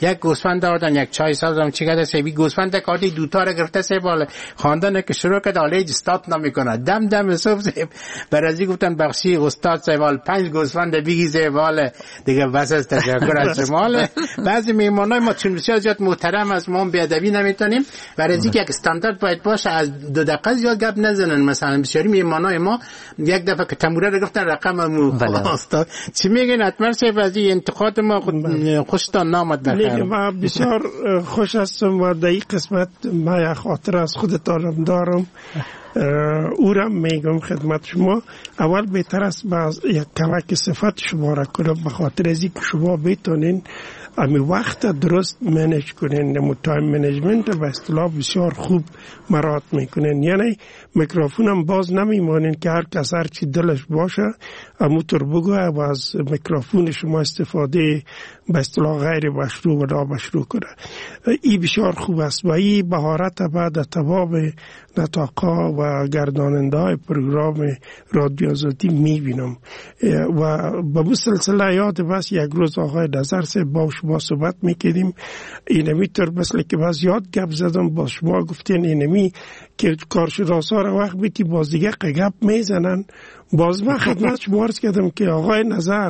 Speaker 5: یک چای سازم چی کرده سیبی گوسفند کارتی دوتا را گرفته سیب خواندن که شروع کرد آلیج استاد نمیکنه دم صبح سیب برازی گفتن بخشی استاد سیب 5 گوسفند بگی سیب دیگه بس از تشکر از شما. بعضی میهمانای ما چون بسیار زیاد محترم از ما بیادبی نمیتونیم برازی که یک استاندارد باید باشه از 2 دقیقه زیاد گپ نزنن. مثلا بسیاری میهمانای ما یک دفعه که تموره رو گفتن رقم استاد چی میگن حتما سیب از این انتقاد ما خوشتان نامد بخیر.
Speaker 6: ما بسیار خوش هستم و در این قسمت ما یک خاطر از خودتانم دارم او را میگم خدمت شما. اول بهتر است باز یک کمک صفت شما را کنم به خاطر از اینکه شما بتونین امی وقت درست منیج کنین. نمو تایم منیجمنت به اصطلاح بسیار خوب مراعات میکنین، یعنی میکروفون هم باز نمیمانین که هر کس هر چی دلش باشه اموتر بگوه و از میکروفون شما استفاده به اصطلاح غیر مشروع و نامشروع کنه. این بسیار خوب است و این بهارت بعد تمام نطاقا و گرداننده های پروگرام رادیو آزادی میبینم و به مسلسل یاد بس یک روز آقای نظر سے با شما صحبت میکردیم اینمی طور مثل که باز یاد گپ زدم با شما گفتین اینمی که کارشناسا را وقت بیتی باز دیگه گپ میزنن. باز من خدمت شما عرض کردم که آقای نظر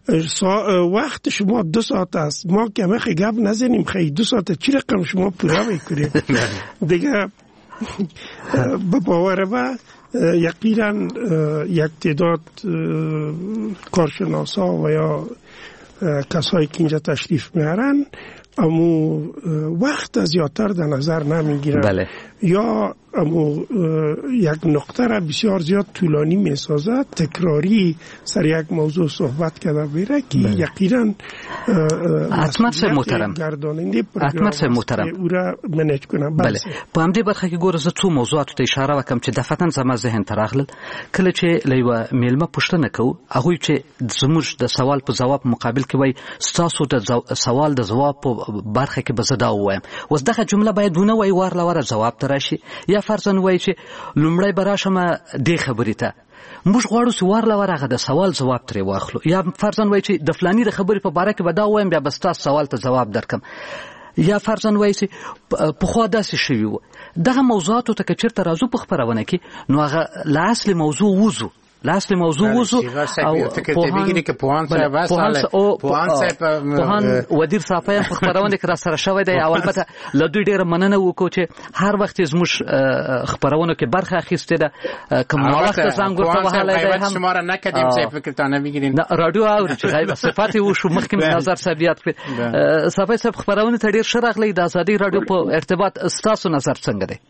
Speaker 6: وقت شما 2 ساعت است، ما که همه گپ نزنیم خیلی 2 ساعت چی رقم شما پورا میکنیم دیگه. به باور ما یقینا یک تعداد کارشناسا و یا کسایی که اینجا تشریف میارن امو وقت زیادتر در نظر نمیگیرن یا امو یک نقطه را بسیار زیاد طولانی میسازد، تکراری سر یک موضوع صحبت کرده بیره که یقینا
Speaker 4: حتمت سه محترم
Speaker 6: او را منیج کنم.
Speaker 4: بله په همدې برخه کې ګوره زه څو موضوعاتو ته اشاره وکم چې دفتن زما ذهن ته راغلل کله چې له یوه میلمه پوښتنه کوو هغوی چې زموږ د سوال په ځواب مقابل کې وایي ستاسو د سوال د ځواب په برخه کې به زه دا ووایم. اوس دغه جمله باید ونه وایي وار له واره ځواب ته راشي یا فرضاً وایي چې لومړی به راشم دې خبرې ته موږ غواړو چې وار له واره هغه د سوال ځواب ترې واخلو یا فرضاً وایي چې د فلاني د خبرې په باره کې به دا ووایم بیا به ستاسو سوال ته ځواب درکم یا فرضاً وایي چې پخوا داسې شوي وو. دغه موضوعاتو ته که چېرته راځو په خپرونه کې نو هغه له اصل موضوع وځو او پوهان ودیر صافی هم په خپرونه کې را سره شوی دی او البته له دوی ډېره مننه وکړو چې هر وخت یې زموږ خپرونو کې برخه اخیستې ده که ناوخته زنګ ورته وهلی دی هم
Speaker 5: شما را نکردیم صاحب فکرتان نمیگیرین
Speaker 4: راډیو اوري چې غیب صفات یې وشو مخکې مې نظر صاحب یاد کړې صافی صاحب خپرونه ته ډېر ښه راغلی د ازادي راډیو په ارتباط ستاسو نظر څنګه دی؟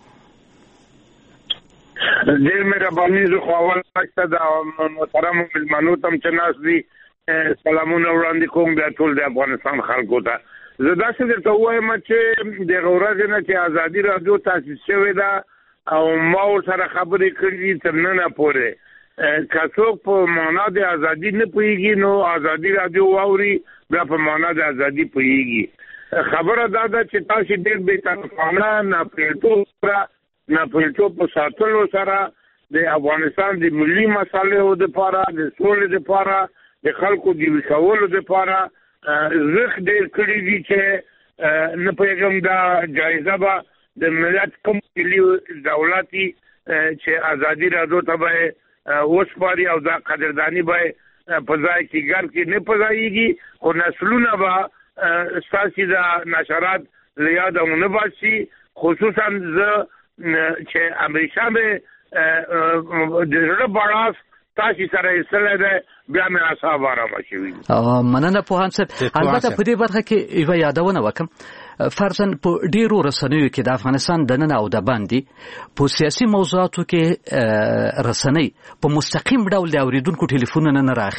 Speaker 16: ډېر مهرباني زه خو اول وخته د محترمو مېلمنو ته هم چې ناست دي سلامونه وړاندې کوم بیا ټول د افغانستان خلکو ته. زه داسې درته ووایم چې دغه ورځې نه چې ازادي راډیو تاسیس شوې ده او ما ورسره خبرې کړې دي تر ننه پورې که څوک په معنا د ازادي نه پوهېږي نو ازادي راډیو واوري بیا په معنا د ازادي پوهېږي. خبره دا ده چې تاسې ډېر بېطرفانه ناپوهېدو په ساتلو سره د افغانستان د ملي مسایلو دپاره د سولې دپاره د خلکو د ویښ کولو دپاره زښت ډېر کړي دي چې نه پوهېږم دا جایزه به د ملت کوم ملي دولت چې ازادي راډیو ته به یې وسپاري او دا قدرداني به یې په ځای کې ګر کې نه په ځایېږي خو نسلونه به ستاسې د نشرات له یاده ونه باسي. خصوصا زه چې همیشه مې د زړه بړاس تاسې سره ایستلی دی بیا مې اعصاب ارامه شوي دي.
Speaker 4: مننه پوهان صاحب. البته په دې برخه کې یوه یادونه وکړم فرضاً په ډېرو رسنیو کې د افغانستان دننه او د باندې په سیاسي موضوعاتو کې رسنۍ په مستقیم ډول د اورېدونکو ټلیفونونه نه راخلي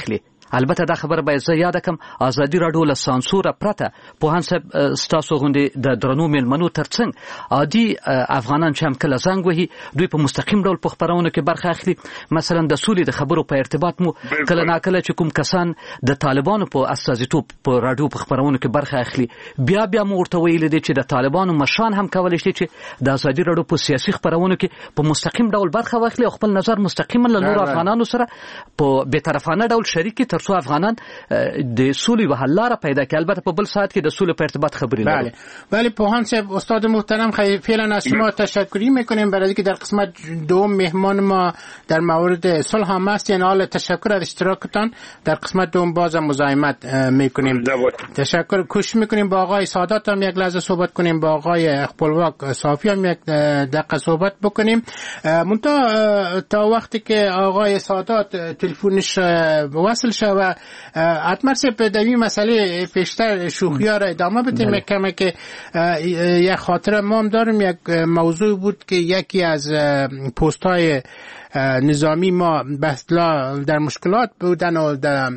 Speaker 4: البته دا خبره به زه یاد کم ازادي رادیو له سانسور پرته په هڅه ستاسو غونډې د درنو ملمنو ترڅنګ عادي افغانان چې هم کله زنګ وهي دوی په مستقیم ډول په خبرونو کې برخه اخلي. مثلا د سولې د خبرو په ارتباط مو کله ناکله چې کوم کسان د طالبانو په استازیتوب په رادیو په خبرونو کې برخه اخلي بیا مو ورته ویل دي چې د طالبانو مشان هم کولای شي چې د ازادي رادیو په سیاسي خبرونو کې په مستقیم ډول برخه واخلي او خپل نظر مستقیما له نور افغانانو سره په بی‌طرفانه ډول شریکي ترڅو افغانان د سولې و حل لاره پیدا کړي. البته په بل ساعت کې د سولې په ارتباط خبرې لرو.
Speaker 5: بله پوهان صاحب استاد محترم فعلا از شما تشکری میکنیم برای اینکه در قسمت دوم مهمان ما در مورد صلح هم است. یعنی حال تشکر از اشتراکتان در قسمت دوم باز مزاحمت میکنیم. تشکر کوشش میکنیم با آقای سادات هم یک لحظه صحبت کنیم، با آقای خپلواک صافی هم یک دقیقه صحبت بکنیم. منتها تا وقتی که آقای سادات تلفنش وصل شه و حتما به دوی مسئله پیشتر شوخی‌ها را ادامه بدیم. کمی که یک خاطره ما هم داریم، یک موضوع بود که یکی از پست‌های نظامی ما بسلا در مشکلات بودن و در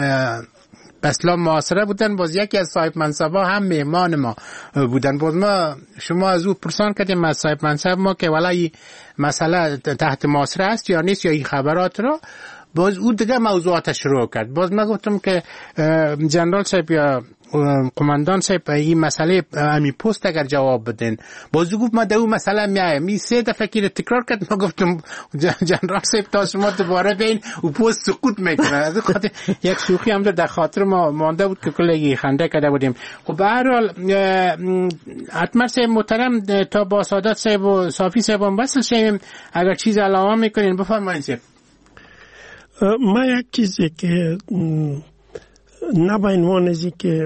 Speaker 5: بسلا معاصره بودن، باز یکی از صاحب منصبا هم مهمان ما بودن. باز ما شما از او پرسان کردیم از صاحب منصب ما که ولای مسئله تحت معاصره است یا نیست یا این خبرات را، باز او دیگه موضوعاتش شروع کرد. باز من گفتم که جنرال صاحب یا قماندان صاحب این مسئله همی پست اگر جواب بدین، باز گفت ما در اون مسئله میایم. می 3 دفعه که تکرار کرد. ما گفتم جنرال صاحب تا شما دوباره بین و پست سقوط میکنه. از خاطر یک شوخی هم در خاطر ما مانده بود که کلی خنده کرده بودیم. خب به هر حال حتما صاحب محترم تا با سادات صاحب و صافی صاحب هم وصل شیم، اگر چیز علاوه میکنین بفرمایید صاحب.
Speaker 6: ما یک چیزی که نباید وانزی که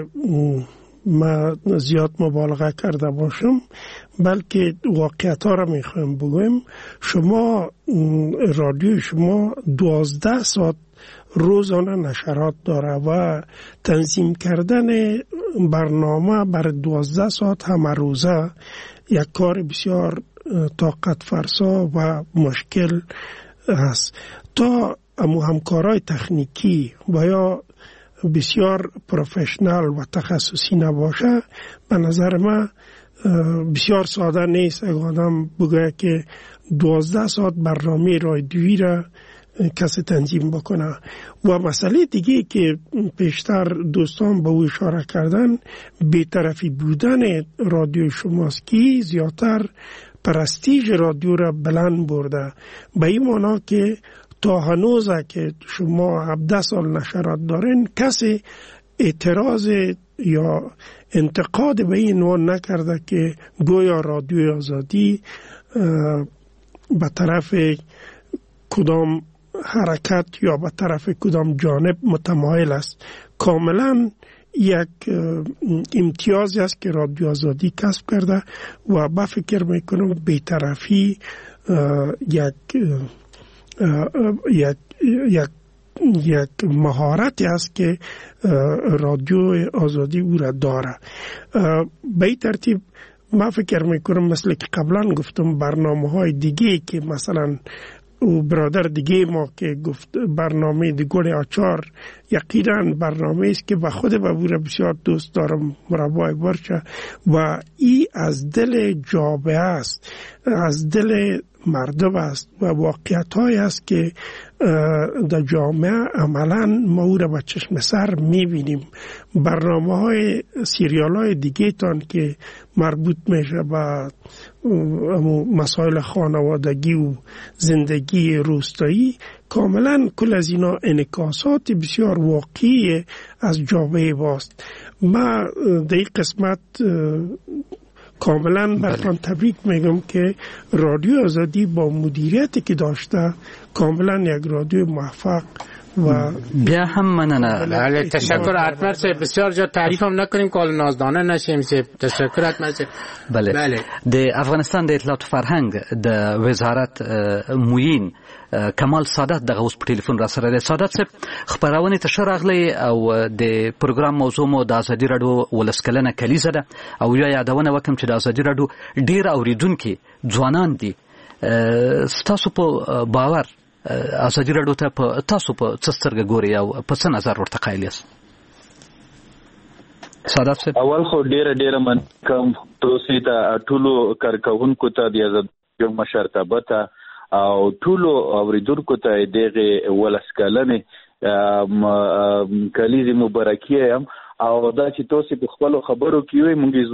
Speaker 6: ما زیاد مبالغه کرده باشم، بلکه واقعیت ها را میخوایم بگویم. شما رادیو شما 12 ساعت روزانه نشرات داره و تنظیم کردن برنامه برای 12 ساعت همه روزه یک کار بسیار طاقت فرسا و مشکل است. تا همکارای تکنیکی و یا بسیار پروفشنال و تخصصی نباشه، به نظر من بسیار ساده نیست اگه آدم بگه که 12 ساعت برنامه رادیویی را کسی تنظیم بکنه. و مسئله دیگه که پیشتر دوستان به او اشاره کردن، بی‌طرفی بودن رادیو شماست که زیادتر پرستیژ رادیو را بلند برده، به این معنا که تا هنوزه که شما 17 سال نشرات دارین کسی اعتراض یا انتقاد به این عنوان نکرده که گویا رادیو آزادی به طرف کدام حرکت یا به طرف کدام جانب متمایل است. کاملا یک امتیازی است که رادیو آزادی کسب کرده و با فکر میکنم بی‌طرفی یک مهارتی است که رادیو آزادی او را داره. به این ترتیب من فکر میکنم مثل که قبلا گفتم برنامه های دیگه که مثلا او برادر دیگه ما که گفت برنامه گل آچار، یقینا برنامه است که به خود بابور بسیار دوست دارم، مربای برچه، و ای از دل جامعه است، از دل مردم است و واقعیت های است که در جامعه عملا ما او را به چشم سر میبینیم. برنامه های سیریال های دیگه تان که مربوط میشه به مسائل خانوادگی و زندگی روستایی، کاملا کل از اینا انعکاسات بسیار واقعی از جامعه باست. ما در این قسمت کاملا براتون تبریک میگم که رادیو آزادی با مدیریتی که داشته کاملا یک رادیو موفق و
Speaker 4: بیا هم مننه.
Speaker 5: بله تشکر حتما صاحب. بسیار جا تعریف هم نکنیم که نازدانه نشیم صاحب. تشکر حتما صاحب.
Speaker 4: بله د افغانستان د اطلاعات فرهنګ د وزارت موین کمال سادات دغه اوس په ټلیفون را سره دی. سادات صاحب خبرونه ته شراغلی او د پروګرام موضوع مو د ازادي رادیو ولسکلنه کلیزه ده او یا یادونه وکم چې د ازادي رادیو ډیر اوریدونکو ځوانان دي. ستاسو په باور ازادي راډیو ته په تاسو په څسترګه ګوري او په څه نظر ورته قایل یاست؟ سادات صاحب
Speaker 17: اول خو ډیره من کوم تاسو ته ټولو کارکونکو ته د ازادي مشرتابه ته او ټولو اوریدونکو ته دغه ولسکلنه کلیزه مبارکي هم او دا چې تاسو په خپل خبرو کې وي مونږ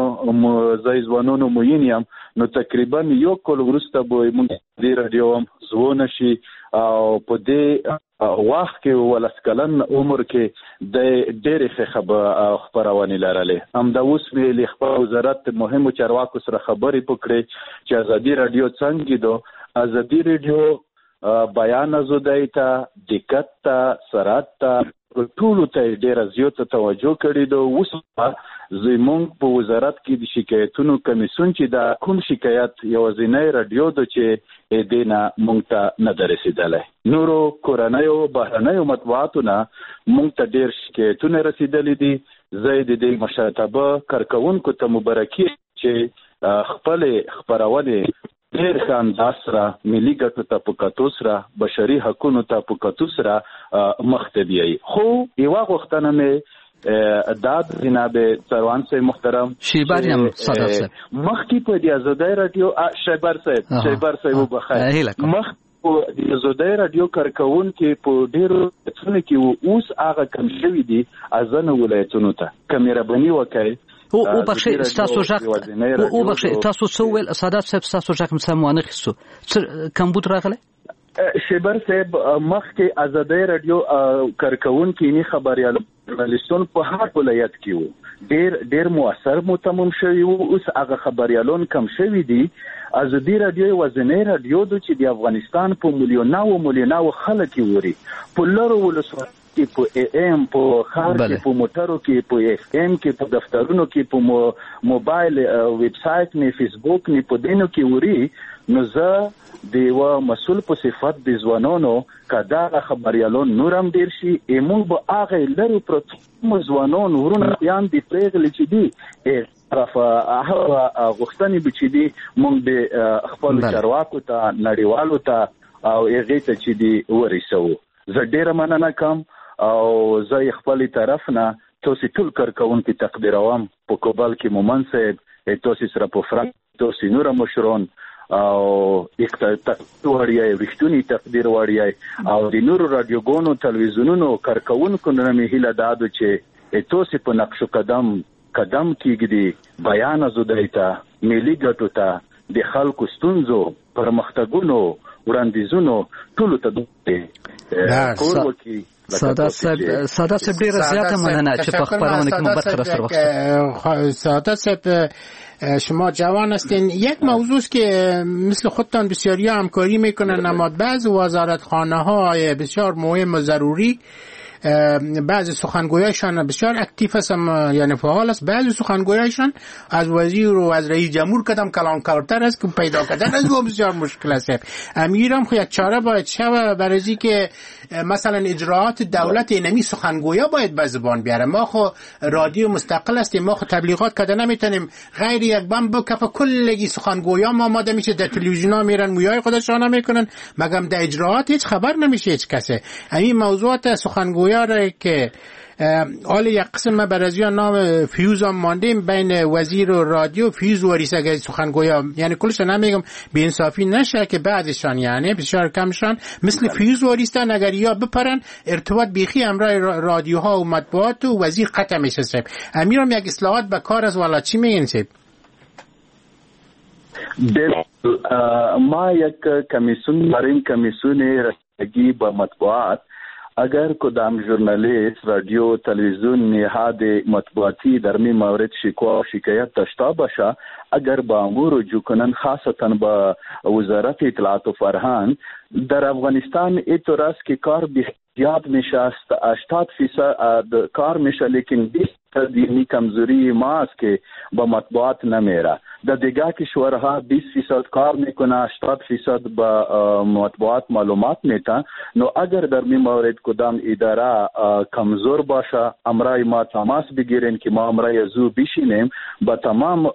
Speaker 17: ځوانانو موینیم نو تقریبا یو کال ورسته به مونږ د رادیو زونه شي او په دې وخت کې ولسکلن عمر کې د ډېرې خبرونه لرلې هم دا اوس ویلې خپل وزارت مهمو چارواکو سره خبرې پکړې چې ازادي رادیو څنګه دو ازادي رادیو بیان ازادۍ ته دقت ته سرعت ته ټولو ته ډېره زیاته توجه کړې ده. اوس زموږ په وزارت کې د شکایتونو کمیسیون چې دا کوم شکایت یوازینی رادیو ده چې دینه مونږ ته نه ده رسېدلی. نورو کورنیو بهرنیو مطبوعاتو نه مونږ ته ډېر شکایتونه رسېدلي دي. زه د دې مشرتابه کارکوونکو ته مبارکي چې خپلې خپرونې ډېر ښه انداز سره ملي ګټو ته په کتو سره بشري حقونو ته په کتو سره مخ ته بیایي. خو یوه غوښتنه مې دا د جناب سروان صاحب محترم
Speaker 4: شیبر هم صادق صاحب
Speaker 17: مخکې په د ازادي رادیو شیبر صاحب وبخښئ مخ په د ازادي رادیو کارکوونکي په ډېرو ولایتونو کې اوس هغه کم شوي دي ازنه ولایتونو ته که مهرباني وکړئ
Speaker 4: او بخشي تاسو تاسو څو ول سادات صاحب تاسو ځکه مسموانه خصو کمبود راغله
Speaker 17: شیبر صاحب مخکې ازادي رادیو کارکوونکي نه خبريال ژورنالیستون په هر ولایت کې وو ډېر موثر متمم شوی وو. اوس هغه خبريالون کم شوی دي. ازادي رادیو وزنی رادیو چې د افغانستان په ملیوناو خلک ووري په لارو ولسوالۍ کې په ام په خار کې په موټرو کې په اف ام کې په دفترونو کې په موبایل ویب سټ نه فیسبوک نه په دینو کې ووري. نو زه د یو مسول په صفت د ځوانانو کدا خبريالون نورم ډیر شي ایمون به هغه لرو پروتو ځوانانو ورونه بیان دي پرېغلي چې دي طرفه غوښتنې بچي دي مونږ د خپل چارواکو ته نړیوالو ته او هغه ته چې دي ورسو. زه ډیره مننه کوم او زه خپل طرف نه تاسو ټول کارکونکو تقدیروم په کوبل کې مومن صاحب تاسو سره په فرق تاسو نور مشرون او اقتصادي وړتیا تقدیر وړیا او د نورو رادیوګونو تلویزیونونو کارکونکو نه هیله دادو چې تاسو په نقش قدم کېږدي بیان ازادۍ ته ملي ګټو ته د خلکو ستونزو پرمختګونو وړاندیزونو ټولو ته کور وکړي.
Speaker 4: سادات صاحب ډیره زیاته مننه چې په خبرونه کې مو برخه راستر وخت.
Speaker 5: سادات صاحب شما جوان هستین. یک موضوع است که مثل خودتان بسیاری همکاری میکنن اما بعض وزارتخانه های بسیار مهم و ضروری بعضی سخنگویاشان بسیار اکتیو هستن یعنی فعال است. بعضی سخنگویاشان از وزیر و از رئیس جمهور کدام کلانکارتر است که پیدا کردن از او بسیار مشکل است. امیرم خو یک چاره باید شوه برای که مثلا اجراعات دولت اینمی سخنگویا باید به زبان بیاره. ما خو رادیو مستقل هستیم، ما خو تبلیغات کده نمیتونیم غیر یک بم بکف کلگی سخنگویا ما آماده میشه در تلویزیونا میرن مویای خودشان میکنن مگم در اجراعات هیچ خبر نمیشه هیچ کسی. همین موضوعات سخنگویا را که حالا یک قسم برازیان نام فیوز هم ماندیم بین وزیر و رادیو فیوز و ریسه سخنگویا یعنی کلش نمیگم بی‌انصافی نشه که بعدشان یعنی بسیار کمشان مثل فیوز و ریستن اگر یا بپرن ارتباط بیخی همراه رادیوها و مطبوعات و وزیر قطع میشه. سب امیرم یک اصلاحات به کار از والا چی میگین سب؟
Speaker 17: ما یک کمیسیون برای کمیسیون رسیدگی به مطبوعات اگر کدام ژورنالیست رادیو تلویزیون نهاد مطبوعاتی در می مورد شکوه و شکایت داشته باشه اگر با امور رجوع کنن خاصتا با وزارت اطلاعات و فرهنگ در افغانستان اینطور است که کار زیاد میشه است 80% کار میشه لیکن 20% کمزوری ما است که با مطبوعات نمیره. در دیگر کشورها 20% کار میکنه، 80% با مطبوعات معلومات میتن. نو اگر در این مورد کدام اداره کمزور باشه، امرای ما تماس بگیرین که ما امرای زو بشینیم با تمام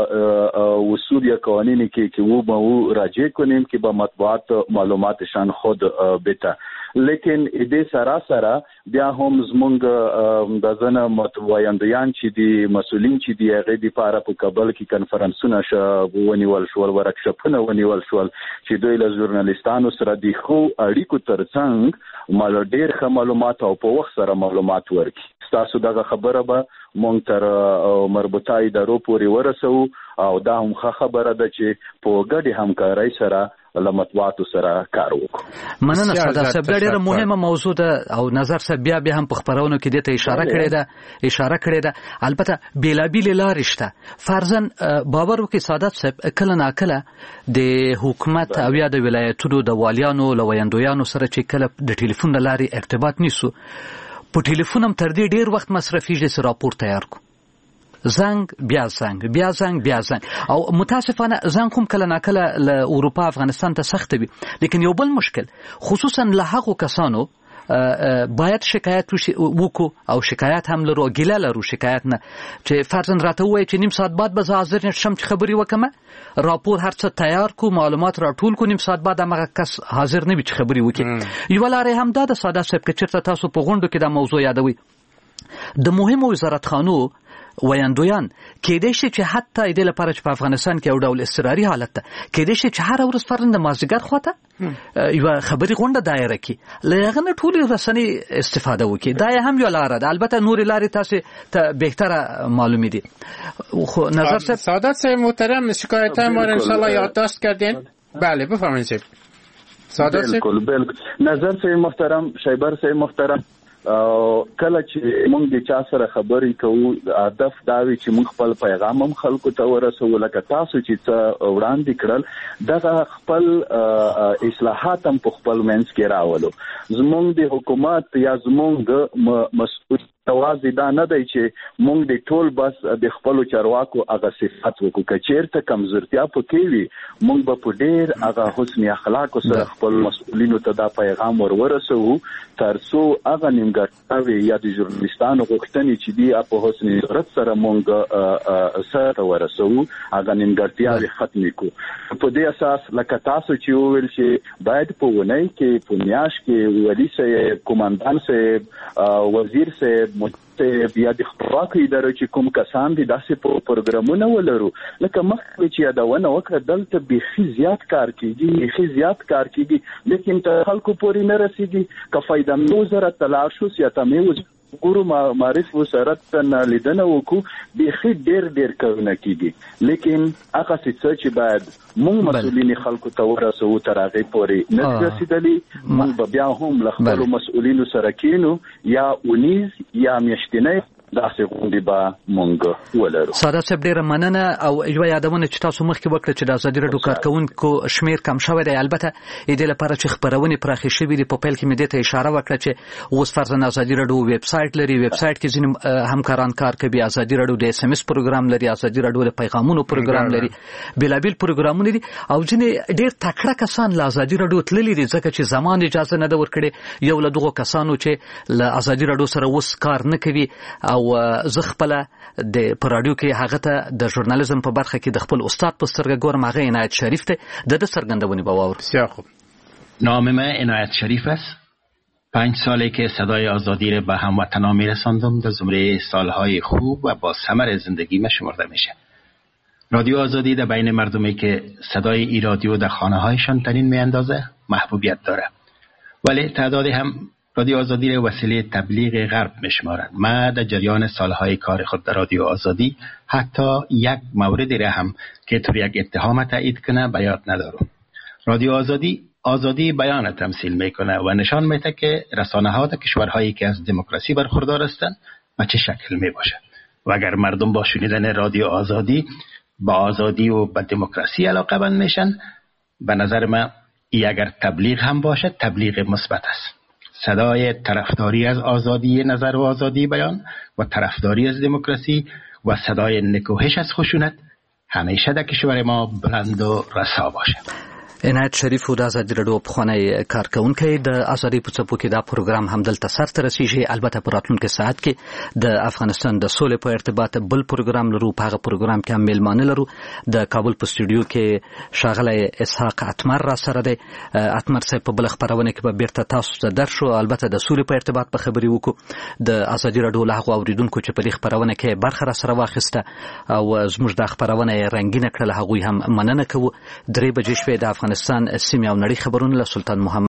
Speaker 17: اصول یا قوانینی که او راجع کنیم که با مطبوعات معلوماتشان خود بته. لیکن دې سره بیا هم زمونږ د ځنه متوایندیان چې دي مسؤلین چې دي هغه د لپاره په کابل کې کنفرانسونه ونیول شول، ورکشاپونه ونیول شول چې دوی له ژورنالیستانو سره د خو اړیکو ترڅنګ مال ډېر ښه معلومات او په وخت سره معلومات ورکړي. تاسو دغه خبره به مونږ تر مربوطه ادارو پورې ورسو او دا هم ښه خبره ده چې په ګډه همکارۍ سره لمطبوعاتو سره کار وکړو.
Speaker 4: مننه ساده صاحب، ډېره مهمه موضوع ده او نظر صاحب بیا هم په خبرونو کې دته اشاره کړې ده. البته بیلابیل لارې شته. فرضاً باور وکړئ سادات صاحب، کله ناکله د حکومت او یا د ولایتونو د والیانو لویندویانو سره چې کله د ټلیفون لارې ارتباط نیسو، په ټلیفون هم تر دې ډېر وخت مصرفیږي چې راپور تیار کو. زنگ بیا زنگ او متاسفانه زنگ هم کله ناکله له اروپا افغانستان ته سخت وي. لیکن یو بل مشکل خصوصا له هغو کسانو باید شکایت وکړو او شکایت هم لرو، ګیله لرو شکایت نه، چې فرضاً راته ووایي چې نیم ساعت بعد به حاضر شم چې خبرې وکړم، راپور هر څه تیار کو، معلومات راټول کو، نیم ساعت بعد هغه کس حاضر نه وي چې خبرې وکړي. یوه لارې هم دا د ساده صاحب که چېرته تاسو په غونډو کې دا موضوع یادوي، د مهمو وزارتخانو ویاندویان کېدای شي چې حتی د لپاره چې په افغانستان کې یو ډول اضطراري حالت ده، کېدای شي چې هر ورځ فرضاً د مازدیګر خواته یوه خبري غونډه دایره کړي، له هغه نه ټولې رسنۍ استفاده وکړي. دا هم یوه لاره ده. البته نورې لارې تاسو ته بهتره معلومې دي. خو نظر صاحب
Speaker 5: سعادت صاحب محترم، شکایت‌های ما رو انشالله یادداشت کردین. بله بفرمایید سعادت صاحب.
Speaker 17: بالکل نظر صاحب محترم، شایبر صاحب محترم، کله چې موږ د چا سره خبرې کوو هدف دا وي چې موږ خپل پیغام هم خلکو ته ورسوو. لکه تاسو چې څه وړاندې کړل دغه خپل اصلاحات هم په خپل منځ کې راولو. زموږ د حکومت یا زموږ مسؤل توازی دا نه دی چې موږ د ټول بس د خپل چارواکو هغه صفات وکړو. که چیرته کمزورتیا پکې وي موږ به په ډېر هغه حسن اخلاق سره خپل مسؤلینو ته دا پیغام ورسوو ترڅو هغه نیمګړتیاوې یا د ژورنالیستانو غوښتنې چې دي په حسن صورت سره موږ سره ورسوو، هغه نیمګړتیاوې ختمې کړو. په دې اساس لکه تاسو چې وویل چې باید په ونۍ کې په میاشت کې والي صاحب، قومندان صاحب، وزیر صاحب، بیا د خپلواکو ادارو چې کوم کسان دي داسې پروګرامونه ولرو. لکه مخکې چې یادونه وکړه دلته بیخي زیات کار کیږي لیکن ته خلکو پورې نه رسیږي. که فایده مو زره تلاش شو سیاته مو ګورو معرف وسرت نه لیدنه وکړو بیخي ډېر کارونه کیږي. لیکن هغه څه چې باید موږ مسؤلین خلکو ته ورسوو تر هغې پورې نه رسېدلي. موږ بیا هم له خپلو مسؤلینو سره کینو یا اونیز یا میاشتنۍ داسې غونډې به مونږ ولرو.
Speaker 4: ساده صاحب ډېره مننه. او یوه یادونه چې تاسو مخکې وکړه چې د ازادي راډیو کارکوونکو شمېر کم شوی دی. البته د دې لپاره چې خپرونې پراخې شوي دي، په پیل کې مې دې ته اشاره وکړه چې اوس فرضاً ازادي راډیو ویب سایټ لري، ویب سایټ کې ځینې همکاران کار کوي، ازادي راډیو د SMS پروګرام لري، ازادي راډیو د پیغامونو پروګرام لري، بیلابیل پروګرامونه دي. او ځینې ډېر تکړه کسان له ازادي راډیو تللي دي ځکه چې زمان اجازه نه ده ورکړې. یو له دغو کسانو چې له ازادي راډیو سره اوس کار نه کوي او زه خپل د په رادیو کې هغه ته د ژورنالیزم په برخه کې د خپل استاد په سترګه ګورم، هغه عنایت شریف ته د سرګندونې باور.
Speaker 5: بسیار خوب.
Speaker 18: نام من عنایت شریف است. 5 ساله که صدای آزادی را به هموطنان میرساندم، در زمره سالهای خوب و با ثمر زندگی ما شمرده میشه. رادیو آزادی در بین مردمی که صدای ای رادیو در خانه هایشان ترین میاندازه محبوبیت داره، ولی تعدادی هم رادیو آزادی را وسیله تبلیغ غرب میشمارند. من در جریان سالهای کار خود در رادیو آزادی حتی یک موردی را هم که تو یک اتهام تایید کنه به یاد ندارم. رادیو آزادی بیان تمثیل میکنه و نشان میده که رسانه ها در کشورهایی که از دموکراسی برخوردار هستند به چه شکل میباشه. و اگر مردم با شنیدن رادیو آزادی با آزادی و به دموکراسی علاقه‌مند میشن، به نظر من این اگر تبلیغ هم باشه تبلیغ مثبت است. صدای طرفداری از آزادی نظر و آزادی بیان و طرفداری از دموکراسی و صدای نکوهش از خشونت همیشه در کشور ما بلند و رسا باشه.
Speaker 4: عنایت شریف د آزادی رادیو پخوانی کارکونکي د آزادی په څپو کې دا پروګرام هم دلته سرته رسیږي. البته په راتلونکي ساعت کې د افغانستان د سولې په ارتباط بل پروګرام لرو. په هغه پروګرام کې هم میلمانه لرو. د کابل په سټوډیو کې ښاغلی اسحاق اتمر را سره دی. اتمر صاحب په بل خبرونه کې به بیرته تاسو ته درشو. البته د سولې په ارتباط په خبري وکړو. د آزادی رادیو له هغو اوریدونکو چې په دې خبرونه کې برخه را سره واخیسته او زموږ د خبرونه رنگینه کړل، هغوی هم مننه کوو. 3 بجې شوې د افغانستان سیمه او نړۍ خبرونه له سلطان محمد